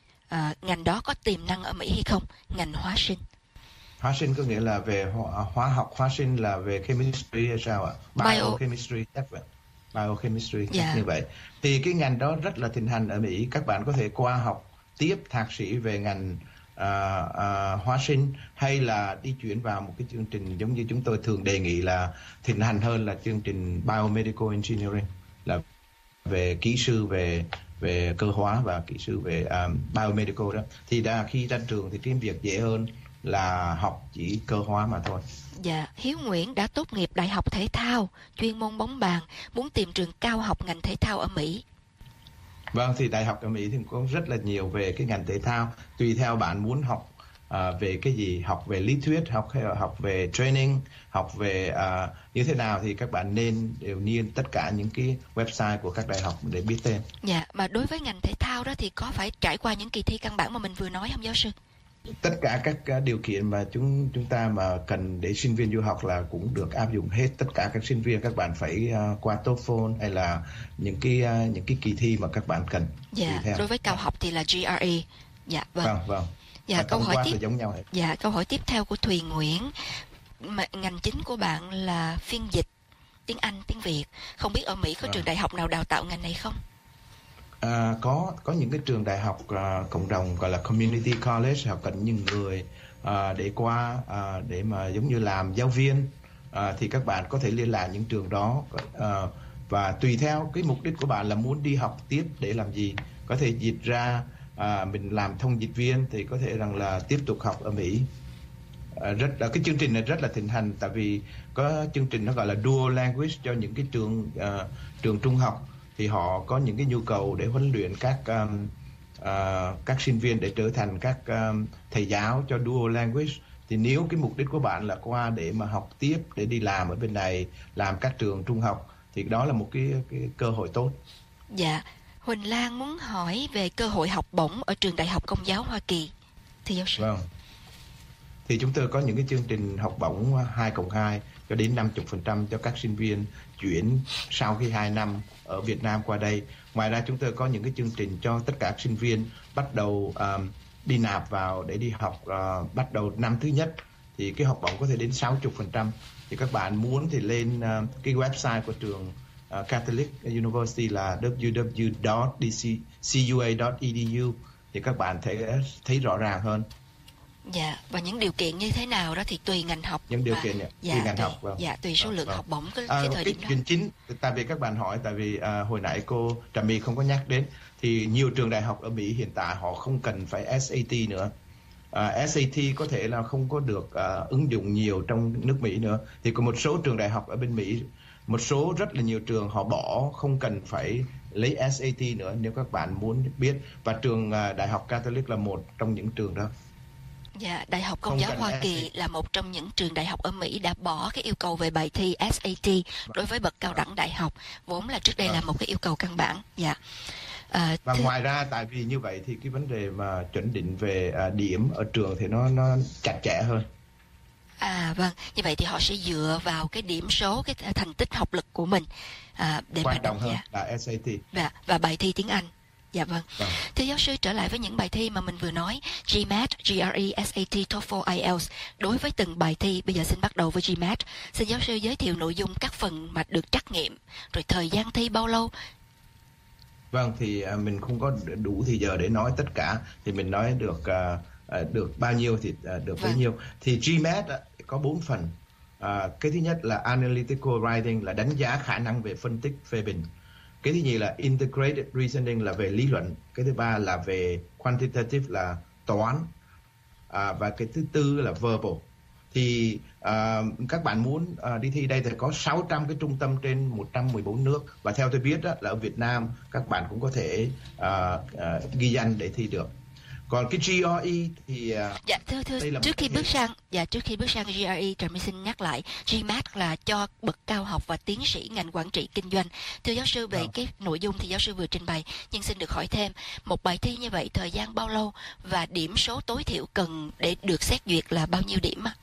À, ngành đó có tiềm năng ở Mỹ hay không? Ngành hóa sinh. Hóa sinh có nghĩa là về hóa, hóa học, hóa sinh là về chemistry hay sao ạ? Bio. Biochemistry, chắc vậy. Biochemistry, chắc Dạ. như vậy. Thì cái ngành đó rất là thịnh hành ở Mỹ. Các bạn có thể qua học tiếp thạc sĩ về ngành à, à, hóa sinh hay là đi chuyển vào một cái chương trình giống như chúng tôi thường đề nghị là thịnh hành hơn là chương trình Biomedical Engineering, là về kỹ sư về về cơ hóa và kỹ sư về um, biomedical đó. Thì đã khi ra trường thì cái việc dễ hơn là học chỉ cơ hóa mà thôi. Dạ, Hiếu Nguyễn đã tốt nghiệp đại học thể thao, chuyên môn bóng bàn, muốn tìm trường cao học ngành thể thao ở Mỹ. Vâng, thì đại học ở Mỹ thì có rất là nhiều về cái ngành thể thao. Tùy theo bạn muốn học à, về cái gì, học về lý thuyết, học học về training, học về à, như thế nào thì các bạn nên đều niên tất cả những cái website của các đại học để biết tên. Dạ, mà đối với ngành thể thao đó thì có phải trải qua những kỳ thi căn bản mà mình vừa nói không giáo sư? Tất cả các uh, điều kiện mà chúng chúng ta mà cần để sinh viên du học là cũng được áp dụng hết. Tất cả các sinh viên các bạn phải uh, qua TOEFL hay là những cái uh, những cái kỳ thi mà các bạn cần. Dạ, tùy theo. đối với cao học thì là giê rờ e. Dạ, vâng. Vâng, vâng. Dạ, Và câu tổng hỏi quát tiếp. là giống nhau hết. Dạ, câu hỏi tiếp theo của Thùy Nguyễn. Mà, ngành chính của bạn là phiên dịch tiếng Anh, tiếng Việt. Không biết ở Mỹ có Vâng. trường đại học nào đào tạo ngành này không? À, có có những cái trường đại học uh, cộng đồng gọi là community college, họ cần những người uh, để qua uh, để mà giống như làm giáo viên, uh, thì các bạn có thể liên lạc những trường đó, uh, và tùy theo cái mục đích của bạn là muốn đi học tiếp để làm gì, có thể dịch ra uh, mình làm thông dịch viên thì có thể rằng là tiếp tục học ở Mỹ. Uh, rất là cái chương trình này rất là thịnh hành, tại vì có chương trình nó gọi là dual language cho những cái trường uh, trường trung học, thì họ có những cái nhu cầu để huấn luyện các um, uh, các sinh viên để trở thành các um, thầy giáo cho dual language. Thì nếu cái mục đích của bạn là qua để mà học tiếp để đi làm ở bên này, làm các trường trung học, thì đó là một cái, cái cơ hội tốt. Dạ, Huỳnh Lan muốn hỏi về cơ hội học bổng ở trường Đại học Công giáo Hoa Kỳ. Thưa giáo sư. Vâng. Thì chúng tôi có những cái chương trình học bổng hai cộng hai cho đến năm mươi phần trăm cho các sinh viên chuyển sau khi hai năm ở Việt Nam qua đây. Ngoài ra chúng tôi có những cái chương trình cho tất cả sinh viên bắt đầu um, đi nạp vào để đi học uh, bắt đầu năm thứ nhất, thì cái học bổng có thể đến sáu mươi phần trăm. Thì các bạn muốn thì lên uh, cái website của trường uh, Catholic University là w w w chấm c u a chấm e d u thì các bạn thấy thấy rõ ràng hơn. Dạ, và những điều kiện như thế nào đó thì tùy ngành học. Những điều và, kiện này, dạ, tùy ngành tùy, học. Vâng. Dạ, tùy số Vâng, lượng vâng. học bổng cái, À, cái thời cái điểm đó. chuyện chính, tại vì các bạn hỏi, tại vì à, hồi nãy cô Trà My không có nhắc đến, thì nhiều trường đại học ở Mỹ hiện tại họ không cần phải ét a tê nữa. Uh, ét a tê có thể là không có được uh, ứng dụng nhiều trong nước Mỹ nữa. Thì có một số trường đại học ở bên Mỹ, một số rất là nhiều trường họ bỏ không cần phải lấy ét a tê nữa nếu các bạn muốn biết. Và trường uh, Đại học Catholic là một trong những trường đó. Dạ, Đại học Công Không giáo cần Hoa ét a tê. Kỳ là một trong những trường đại học ở Mỹ đã bỏ cái yêu cầu về bài thi ét a tê đối với bậc cao đẳng đại học, vốn là trước đây là một cái yêu cầu căn bản. Dạ. À, Và thưa... ngoài ra, tại vì như vậy thì cái vấn đề mà chuẩn định về uh, điểm ở trường thì nó nó chặt chẽ hơn. À vâng, như vậy thì họ sẽ dựa vào cái điểm số, cái thành tích học lực của mình à, để Quan mà trọng đánh hơn giá là ét a tê. và, và bài thi tiếng Anh. Dạ vâng. Vâng. Thưa giáo sư, trở lại với những bài thi mà mình vừa nói, GMAT, giê rờ e, ét a tê, TOEFL, ai eo đối với từng bài thi. Bây giờ xin bắt đầu với GMAT. Xin giáo sư giới thiệu nội dung các phần mà được trắc nghiệm, rồi thời gian thi bao lâu. Vâng, thì uh, mình không có đủ thì giờ để nói tất cả, thì mình nói được uh, uh, được bao nhiêu thì uh, được bấy Vâng. nhiêu. Thì GMAT uh, có bốn phần. Uh, cái thứ nhất là Analytical Writing, là đánh giá khả năng về phân tích phê bình. Cái thứ nhì là Integrated Reasoning, là về lý luận. Cái thứ ba là về Quantitative, là toán. À, và cái thứ tư là Verbal. Thì à, các bạn muốn à, đi thi đây thì có sáu trăm cái trung tâm trên một trăm mười bốn nước. Và theo tôi biết đó, là ở Việt Nam các bạn cũng có thể à, à, ghi danh để thi được. Còn cái giê rờ e thì à, Dạ thưa thưa đây là một trước khi cái bước hệ- sang dạ trước khi bước sang giê rờ e, Trà My xin nhắc lại GMAT là cho bậc cao học và tiến sĩ ngành quản trị kinh doanh. Thưa giáo sư, về Vâng. cái nội dung thì giáo sư vừa trình bày, nhưng xin được hỏi thêm, một bài thi như vậy thời gian bao lâu và điểm số tối thiểu cần để được xét duyệt là bao nhiêu điểm ạ?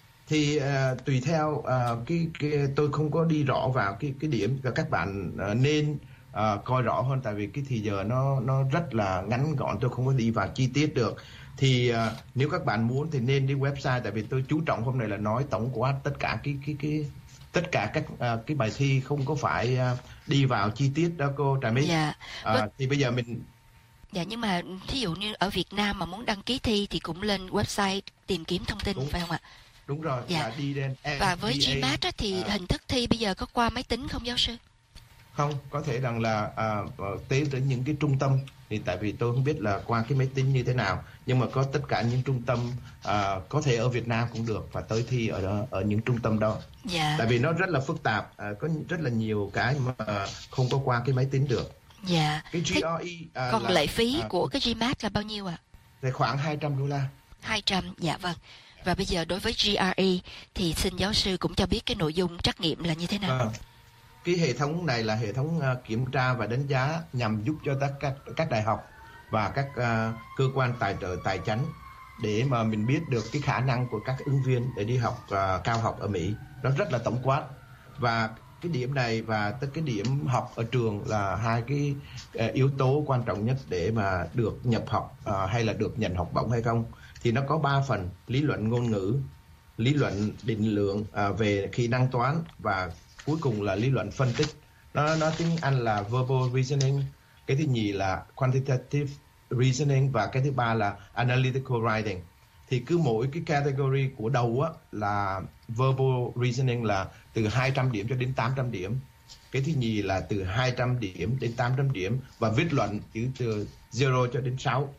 thì à, tùy theo à, cái, cái tôi không có đi rõ vào cái cái điểm, và các bạn à, nên à, coi rõ hơn, tại vì cái thì giờ nó nó rất là ngắn gọn, tôi không có đi vào chi tiết được. Thì à, nếu các bạn muốn thì nên đi website, tại vì tôi chú trọng hôm nay là nói tổng quát tất cả cái cái cái tất cả các à, cái bài thi, không có phải à, đi vào chi tiết đó cô Trà My. Dạ. À, thì bây giờ mình Dạ, nhưng mà thí dụ như ở Việt Nam mà muốn đăng ký thi thì cũng lên website tìm kiếm thông tin, Đúng. phải không ạ? đúng rồi, Dạ. là đi đến Và với em bê a, GMAT á, thì à, hình thức thi bây giờ có qua máy tính không giáo sư? không, có thể rằng là à, tới đến những cái trung tâm, thì tại vì tôi không biết là qua cái máy tính như thế nào, nhưng mà có tất cả những trung tâm, à, có thể ở Việt Nam cũng được, và tới thi ở đó, ở những trung tâm đó. Dạ. Tại vì nó rất là phức tạp, à, có rất là nhiều cái mà không có qua cái máy tính được. Dạ. Cái Thế giê rờ e à, còn là, lệ phí à, của cái GMAT là bao nhiêu ạ? thì khoảng hai trăm đô la. hai trăm, dạ vâng. Và bây giờ đối với giê rờ e thì xin giáo sư cũng cho biết cái nội dung trắc nghiệm là như thế nào. Vâng. Cái hệ thống này là hệ thống uh, kiểm tra và đánh giá nhằm giúp cho tất các các đại học và các uh, cơ quan tài trợ tài chánh để mà mình biết được cái khả năng của các ứng viên để đi học uh, cao học ở Mỹ. Nó rất là tổng quát, và cái điểm này và tất cái điểm học ở trường là hai cái uh, yếu tố quan trọng nhất để mà được nhập học uh, hay là được nhận học bổng hay không. Thì nó có ba phần: lý luận ngôn ngữ, lý luận định lượng à, về kỹ năng toán, và cuối cùng là lý luận phân tích. Nó nó tiếng Anh là verbal reasoning, cái thứ nhì là quantitative reasoning, và cái thứ ba là analytical writing. Thì cứ mỗi cái category của đầu á là verbal reasoning là từ hai trăm điểm cho đến tám trăm điểm. Cái thứ nhì là từ hai trăm điểm đến tám trăm điểm, và viết luận từ từ zero cho đến sáu.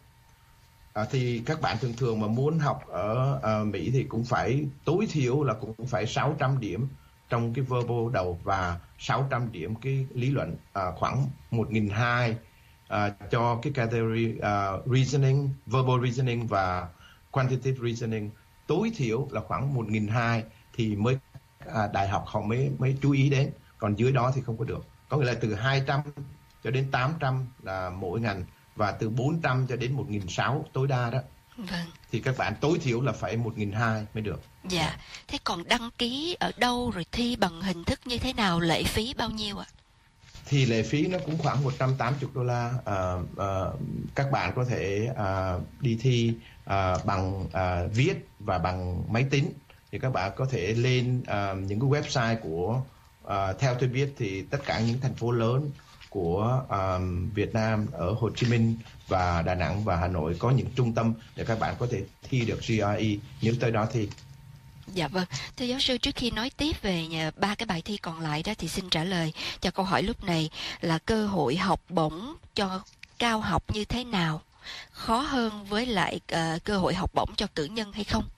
À, thì các bạn thường thường mà muốn học ở uh, Mỹ thì cũng phải tối thiểu là cũng phải sáu trăm điểm trong cái verbal đầu, và sáu trăm điểm cái lý luận, uh, khoảng một nghìn hai trăm uh, cho cái category uh, reasoning, verbal reasoning và quantitative reasoning. Tối thiểu là khoảng một nghìn hai trăm thì mới uh, đại học họ mới mới chú ý đến, còn dưới đó thì không có được. Có nghĩa là từ hai trăm cho đến tám trăm là mỗi ngành, và từ bốn trăm cho đến một nghìn sáu trăm tối đa đó. Vâng. Thì các bạn tối thiểu là phải một nghìn hai trăm mới được. Dạ. Thế còn đăng ký ở đâu, rồi thi bằng hình thức như thế nào, lệ phí bao nhiêu ạ? Thì lệ phí nó cũng khoảng một trăm tám mươi đô la. À, à, các bạn có thể à, đi thi à, bằng à, viết và bằng máy tính. Thì các bạn có thể lên à, những cái website của, à, theo tôi biết thì tất cả những thành phố lớn của um, Việt Nam ở Hồ Chí Minh và Đà Nẵng và Hà Nội có những trung tâm để các bạn có thể thi được giê rờ e nếu tới đó thi. Dạ vâng, thưa giáo sư, trước khi nói tiếp về ba cái bài thi còn lại đó thì xin trả lời cho câu hỏi lúc này là cơ hội học bổng cho cao học như thế nào? Khó hơn với lại uh, cơ hội học bổng cho cử nhân hay không?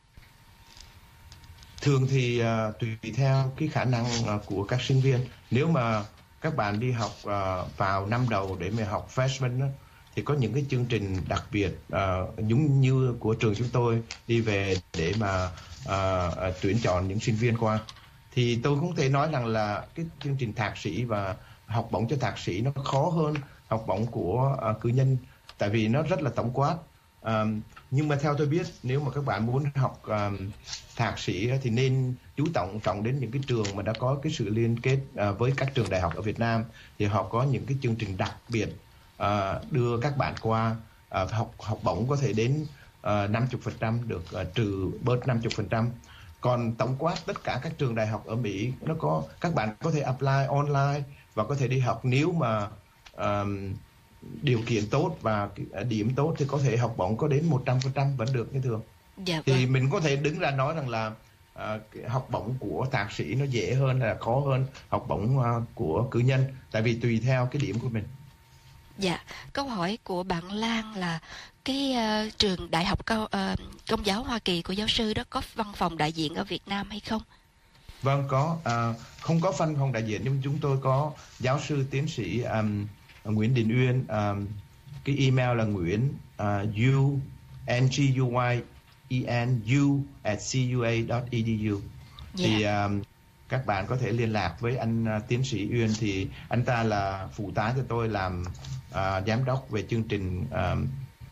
Thường thì uh, tùy theo cái khả năng uh, của các sinh viên. Nếu mà các bạn đi học uh, vào năm đầu để mà học freshman đó, thì có những cái chương trình đặc biệt uh, giống như của trường chúng tôi đi về để mà uh, uh, tuyển chọn những sinh viên qua. Thì tôi không thể nói rằng là cái chương trình thạc sĩ và học bổng cho thạc sĩ nó khó hơn học bổng của uh, cử nhân, tại vì nó rất là tổng quát. Um, nhưng mà theo tôi biết, nếu mà các bạn muốn học um, thạc sĩ thì nên chú trọng trọng đến những cái trường mà đã có cái sự liên kết uh, với các trường đại học ở Việt Nam, thì họ có những cái chương trình đặc biệt uh, đưa các bạn qua uh, học học bổng có thể đến uh, năm mươi phần trăm, được uh, trừ bớt năm mươi phần trăm. Còn tổng quát tất cả các trường đại học ở Mỹ nó có, các bạn có thể apply online và có thể đi học, nếu mà um, điều kiện tốt và điểm tốt thì có thể học bổng có đến một trăm phần trăm vẫn được như thường. Dạ, thì vâng. mình có thể đứng ra nói rằng là uh, học bổng của thạc sĩ nó dễ hơn hay là khó hơn học bổng uh, của cử nhân, tại vì tùy theo cái điểm của mình. Dạ, câu hỏi của bạn Lan là cái uh, trường đại học cao, uh, Công giáo Hoa Kỳ của giáo sư đó có văn phòng đại diện ở Việt Nam hay không? Vâng, có. Uh, không có văn phòng đại diện, nhưng chúng tôi có giáo sư tiến sĩ um, Nguyễn Đình Uyên. Um, cái email là nguyễn uh, u n g u y e n u at c u a dot e d u. Yeah. Thì um, các bạn có thể liên lạc với anh uh, tiến sĩ Uyên, thì anh ta là phụ tá cho tôi làm uh, giám đốc về chương trình um,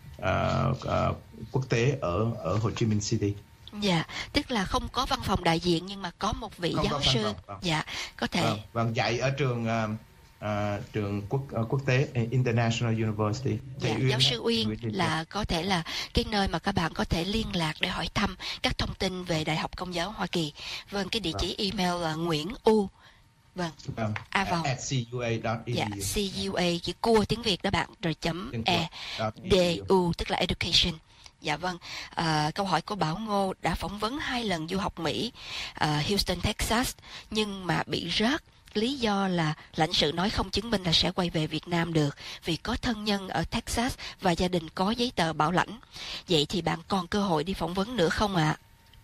uh, uh, quốc tế ở ở Hồ Chí Minh City. Dạ, tức là không có văn phòng đại diện nhưng mà có một vị Không giáo sư. vâng. Dạ, có thể. Vâng, vâng, dạy ở trường uh, uh, trường quốc uh, quốc tế International University. Dạ, Uyên giáo sư Uyên Uyên là có thể là cái nơi mà các bạn có thể liên lạc để hỏi thăm các thông tin về Đại học Công giáo Hoa Kỳ. Vâng, cái địa chỉ email là Nguyễn U. Vâng. Vâng. A vòng. at c u a dot e d u. Dạ, C U A chữ cua tiếng Việt đó bạn, rồi chấm E D U tức là education. Dạ vâng, à, câu hỏi của Bảo Ngô đã phỏng vấn hai lần du học Mỹ, à, Houston, Texas, nhưng mà bị rớt. Lý do là lãnh sự nói không chứng minh là sẽ quay về Việt Nam được vì có thân nhân ở Texas và gia đình có giấy tờ bảo lãnh. Vậy thì bạn còn cơ hội đi phỏng vấn nữa không ạ?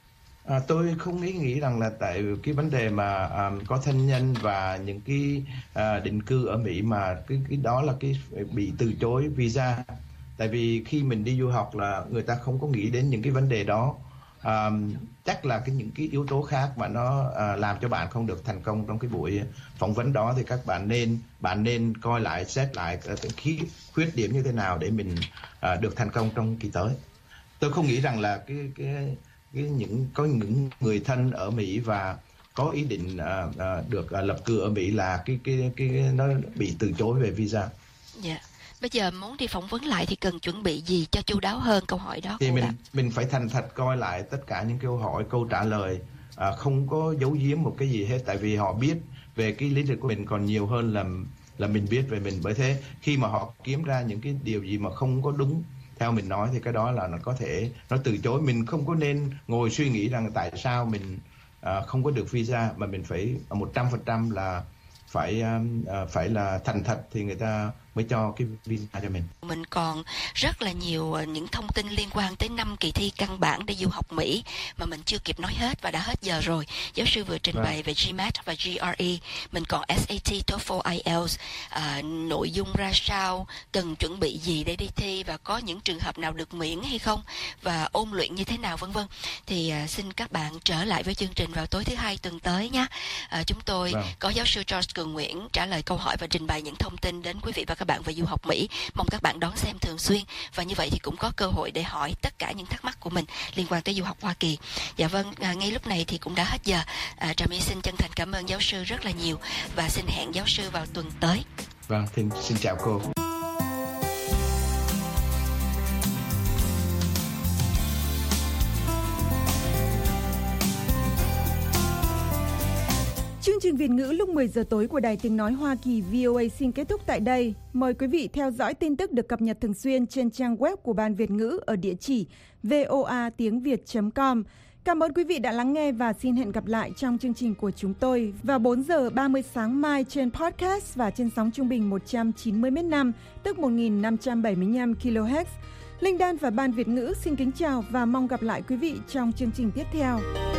À, tôi không nghĩ nghĩ rằng là tại cái vấn đề mà um, có thân nhân và những cái uh, định cư ở Mỹ mà cái cái đó là cái bị từ chối visa. Tại vì khi mình đi du học là người ta không có nghĩ đến những cái vấn đề đó. Um, chắc là cái những cái yếu tố khác mà nó uh, làm cho bạn không được thành công trong cái buổi phỏng vấn đó, thì các bạn nên bạn nên coi lại, xét lại cái khuyết điểm như thế nào để mình uh, được thành công trong kỳ tới. Tôi không nghĩ rằng là cái cái cái những có những người thân ở Mỹ và có ý định uh, uh, được uh, lập cư ở Mỹ là cái cái cái nó bị từ chối về visa. Dạ. Yeah. Bây giờ muốn đi phỏng vấn lại thì cần chuẩn bị gì cho chu đáo hơn câu hỏi đó? Thì mình bạn. mình phải thành thật coi lại tất cả những câu hỏi, câu trả lời, à, không có giấu giếm một cái gì hết, tại vì họ biết về cái lý lịch của mình còn nhiều hơn là là mình biết về mình. Bởi thế khi mà họ kiếm ra những cái điều gì mà không có đúng theo mình nói thì cái đó là nó có thể nó từ chối. Mình không có nên ngồi suy nghĩ rằng tại sao mình à, không có được visa, mà mình phải một trăm phần trăm là phải uh, phải là thành thật thì người ta mới cho cái visa cho mình. Mình còn rất là nhiều những thông tin liên quan tới năm kỳ thi căn bản để du học Mỹ mà mình chưa kịp nói hết và đã hết giờ rồi. Giáo sư vừa trình bày về GMAT và G R E, mình còn S A T, TOEFL, I E L T S, à, nội dung ra sao, cần chuẩn bị gì để đi thi và có những trường hợp nào được miễn hay không và ôn luyện như thế nào vân vân. Thì à, xin các bạn trở lại với chương trình vào tối thứ hai tuần tới nhé. À, chúng tôi vâng. có giáo sư George Cường Nguyễn trả lời câu hỏi và trình bày những thông tin đến quý vị và các bạn về du học Mỹ. Mong các bạn đón xem thường xuyên và như vậy thì cũng có cơ hội để hỏi tất cả những thắc mắc của mình liên quan tới du học Hoa Kỳ. Dạ vâng, à, ngay lúc này thì cũng đã hết giờ. À, Trà My xin chân thành cảm ơn giáo sư rất là nhiều và xin hẹn giáo sư vào tuần tới. Vâng, xin, xin chào cô. Chương trình Việt ngữ lúc mười giờ tối của Đài Tiếng Nói Hoa Kỳ vê o a xin kết thúc tại đây. Mời quý vị theo dõi tin tức được cập nhật thường xuyên trên trang web của Ban Việt ngữ ở địa chỉ voa tiếng việt chấm com. Cảm ơn quý vị đã lắng nghe và xin hẹn gặp lại trong chương trình của chúng tôi vào bốn giờ ba mươi sáng mai trên podcast và trên sóng trung bình một trăm chín mươi mét năm, tức một nghìn năm trăm bảy mươi lăm ki lô héc. Linh Đan và Ban Việt ngữ xin kính chào và mong gặp lại quý vị trong chương trình tiếp theo.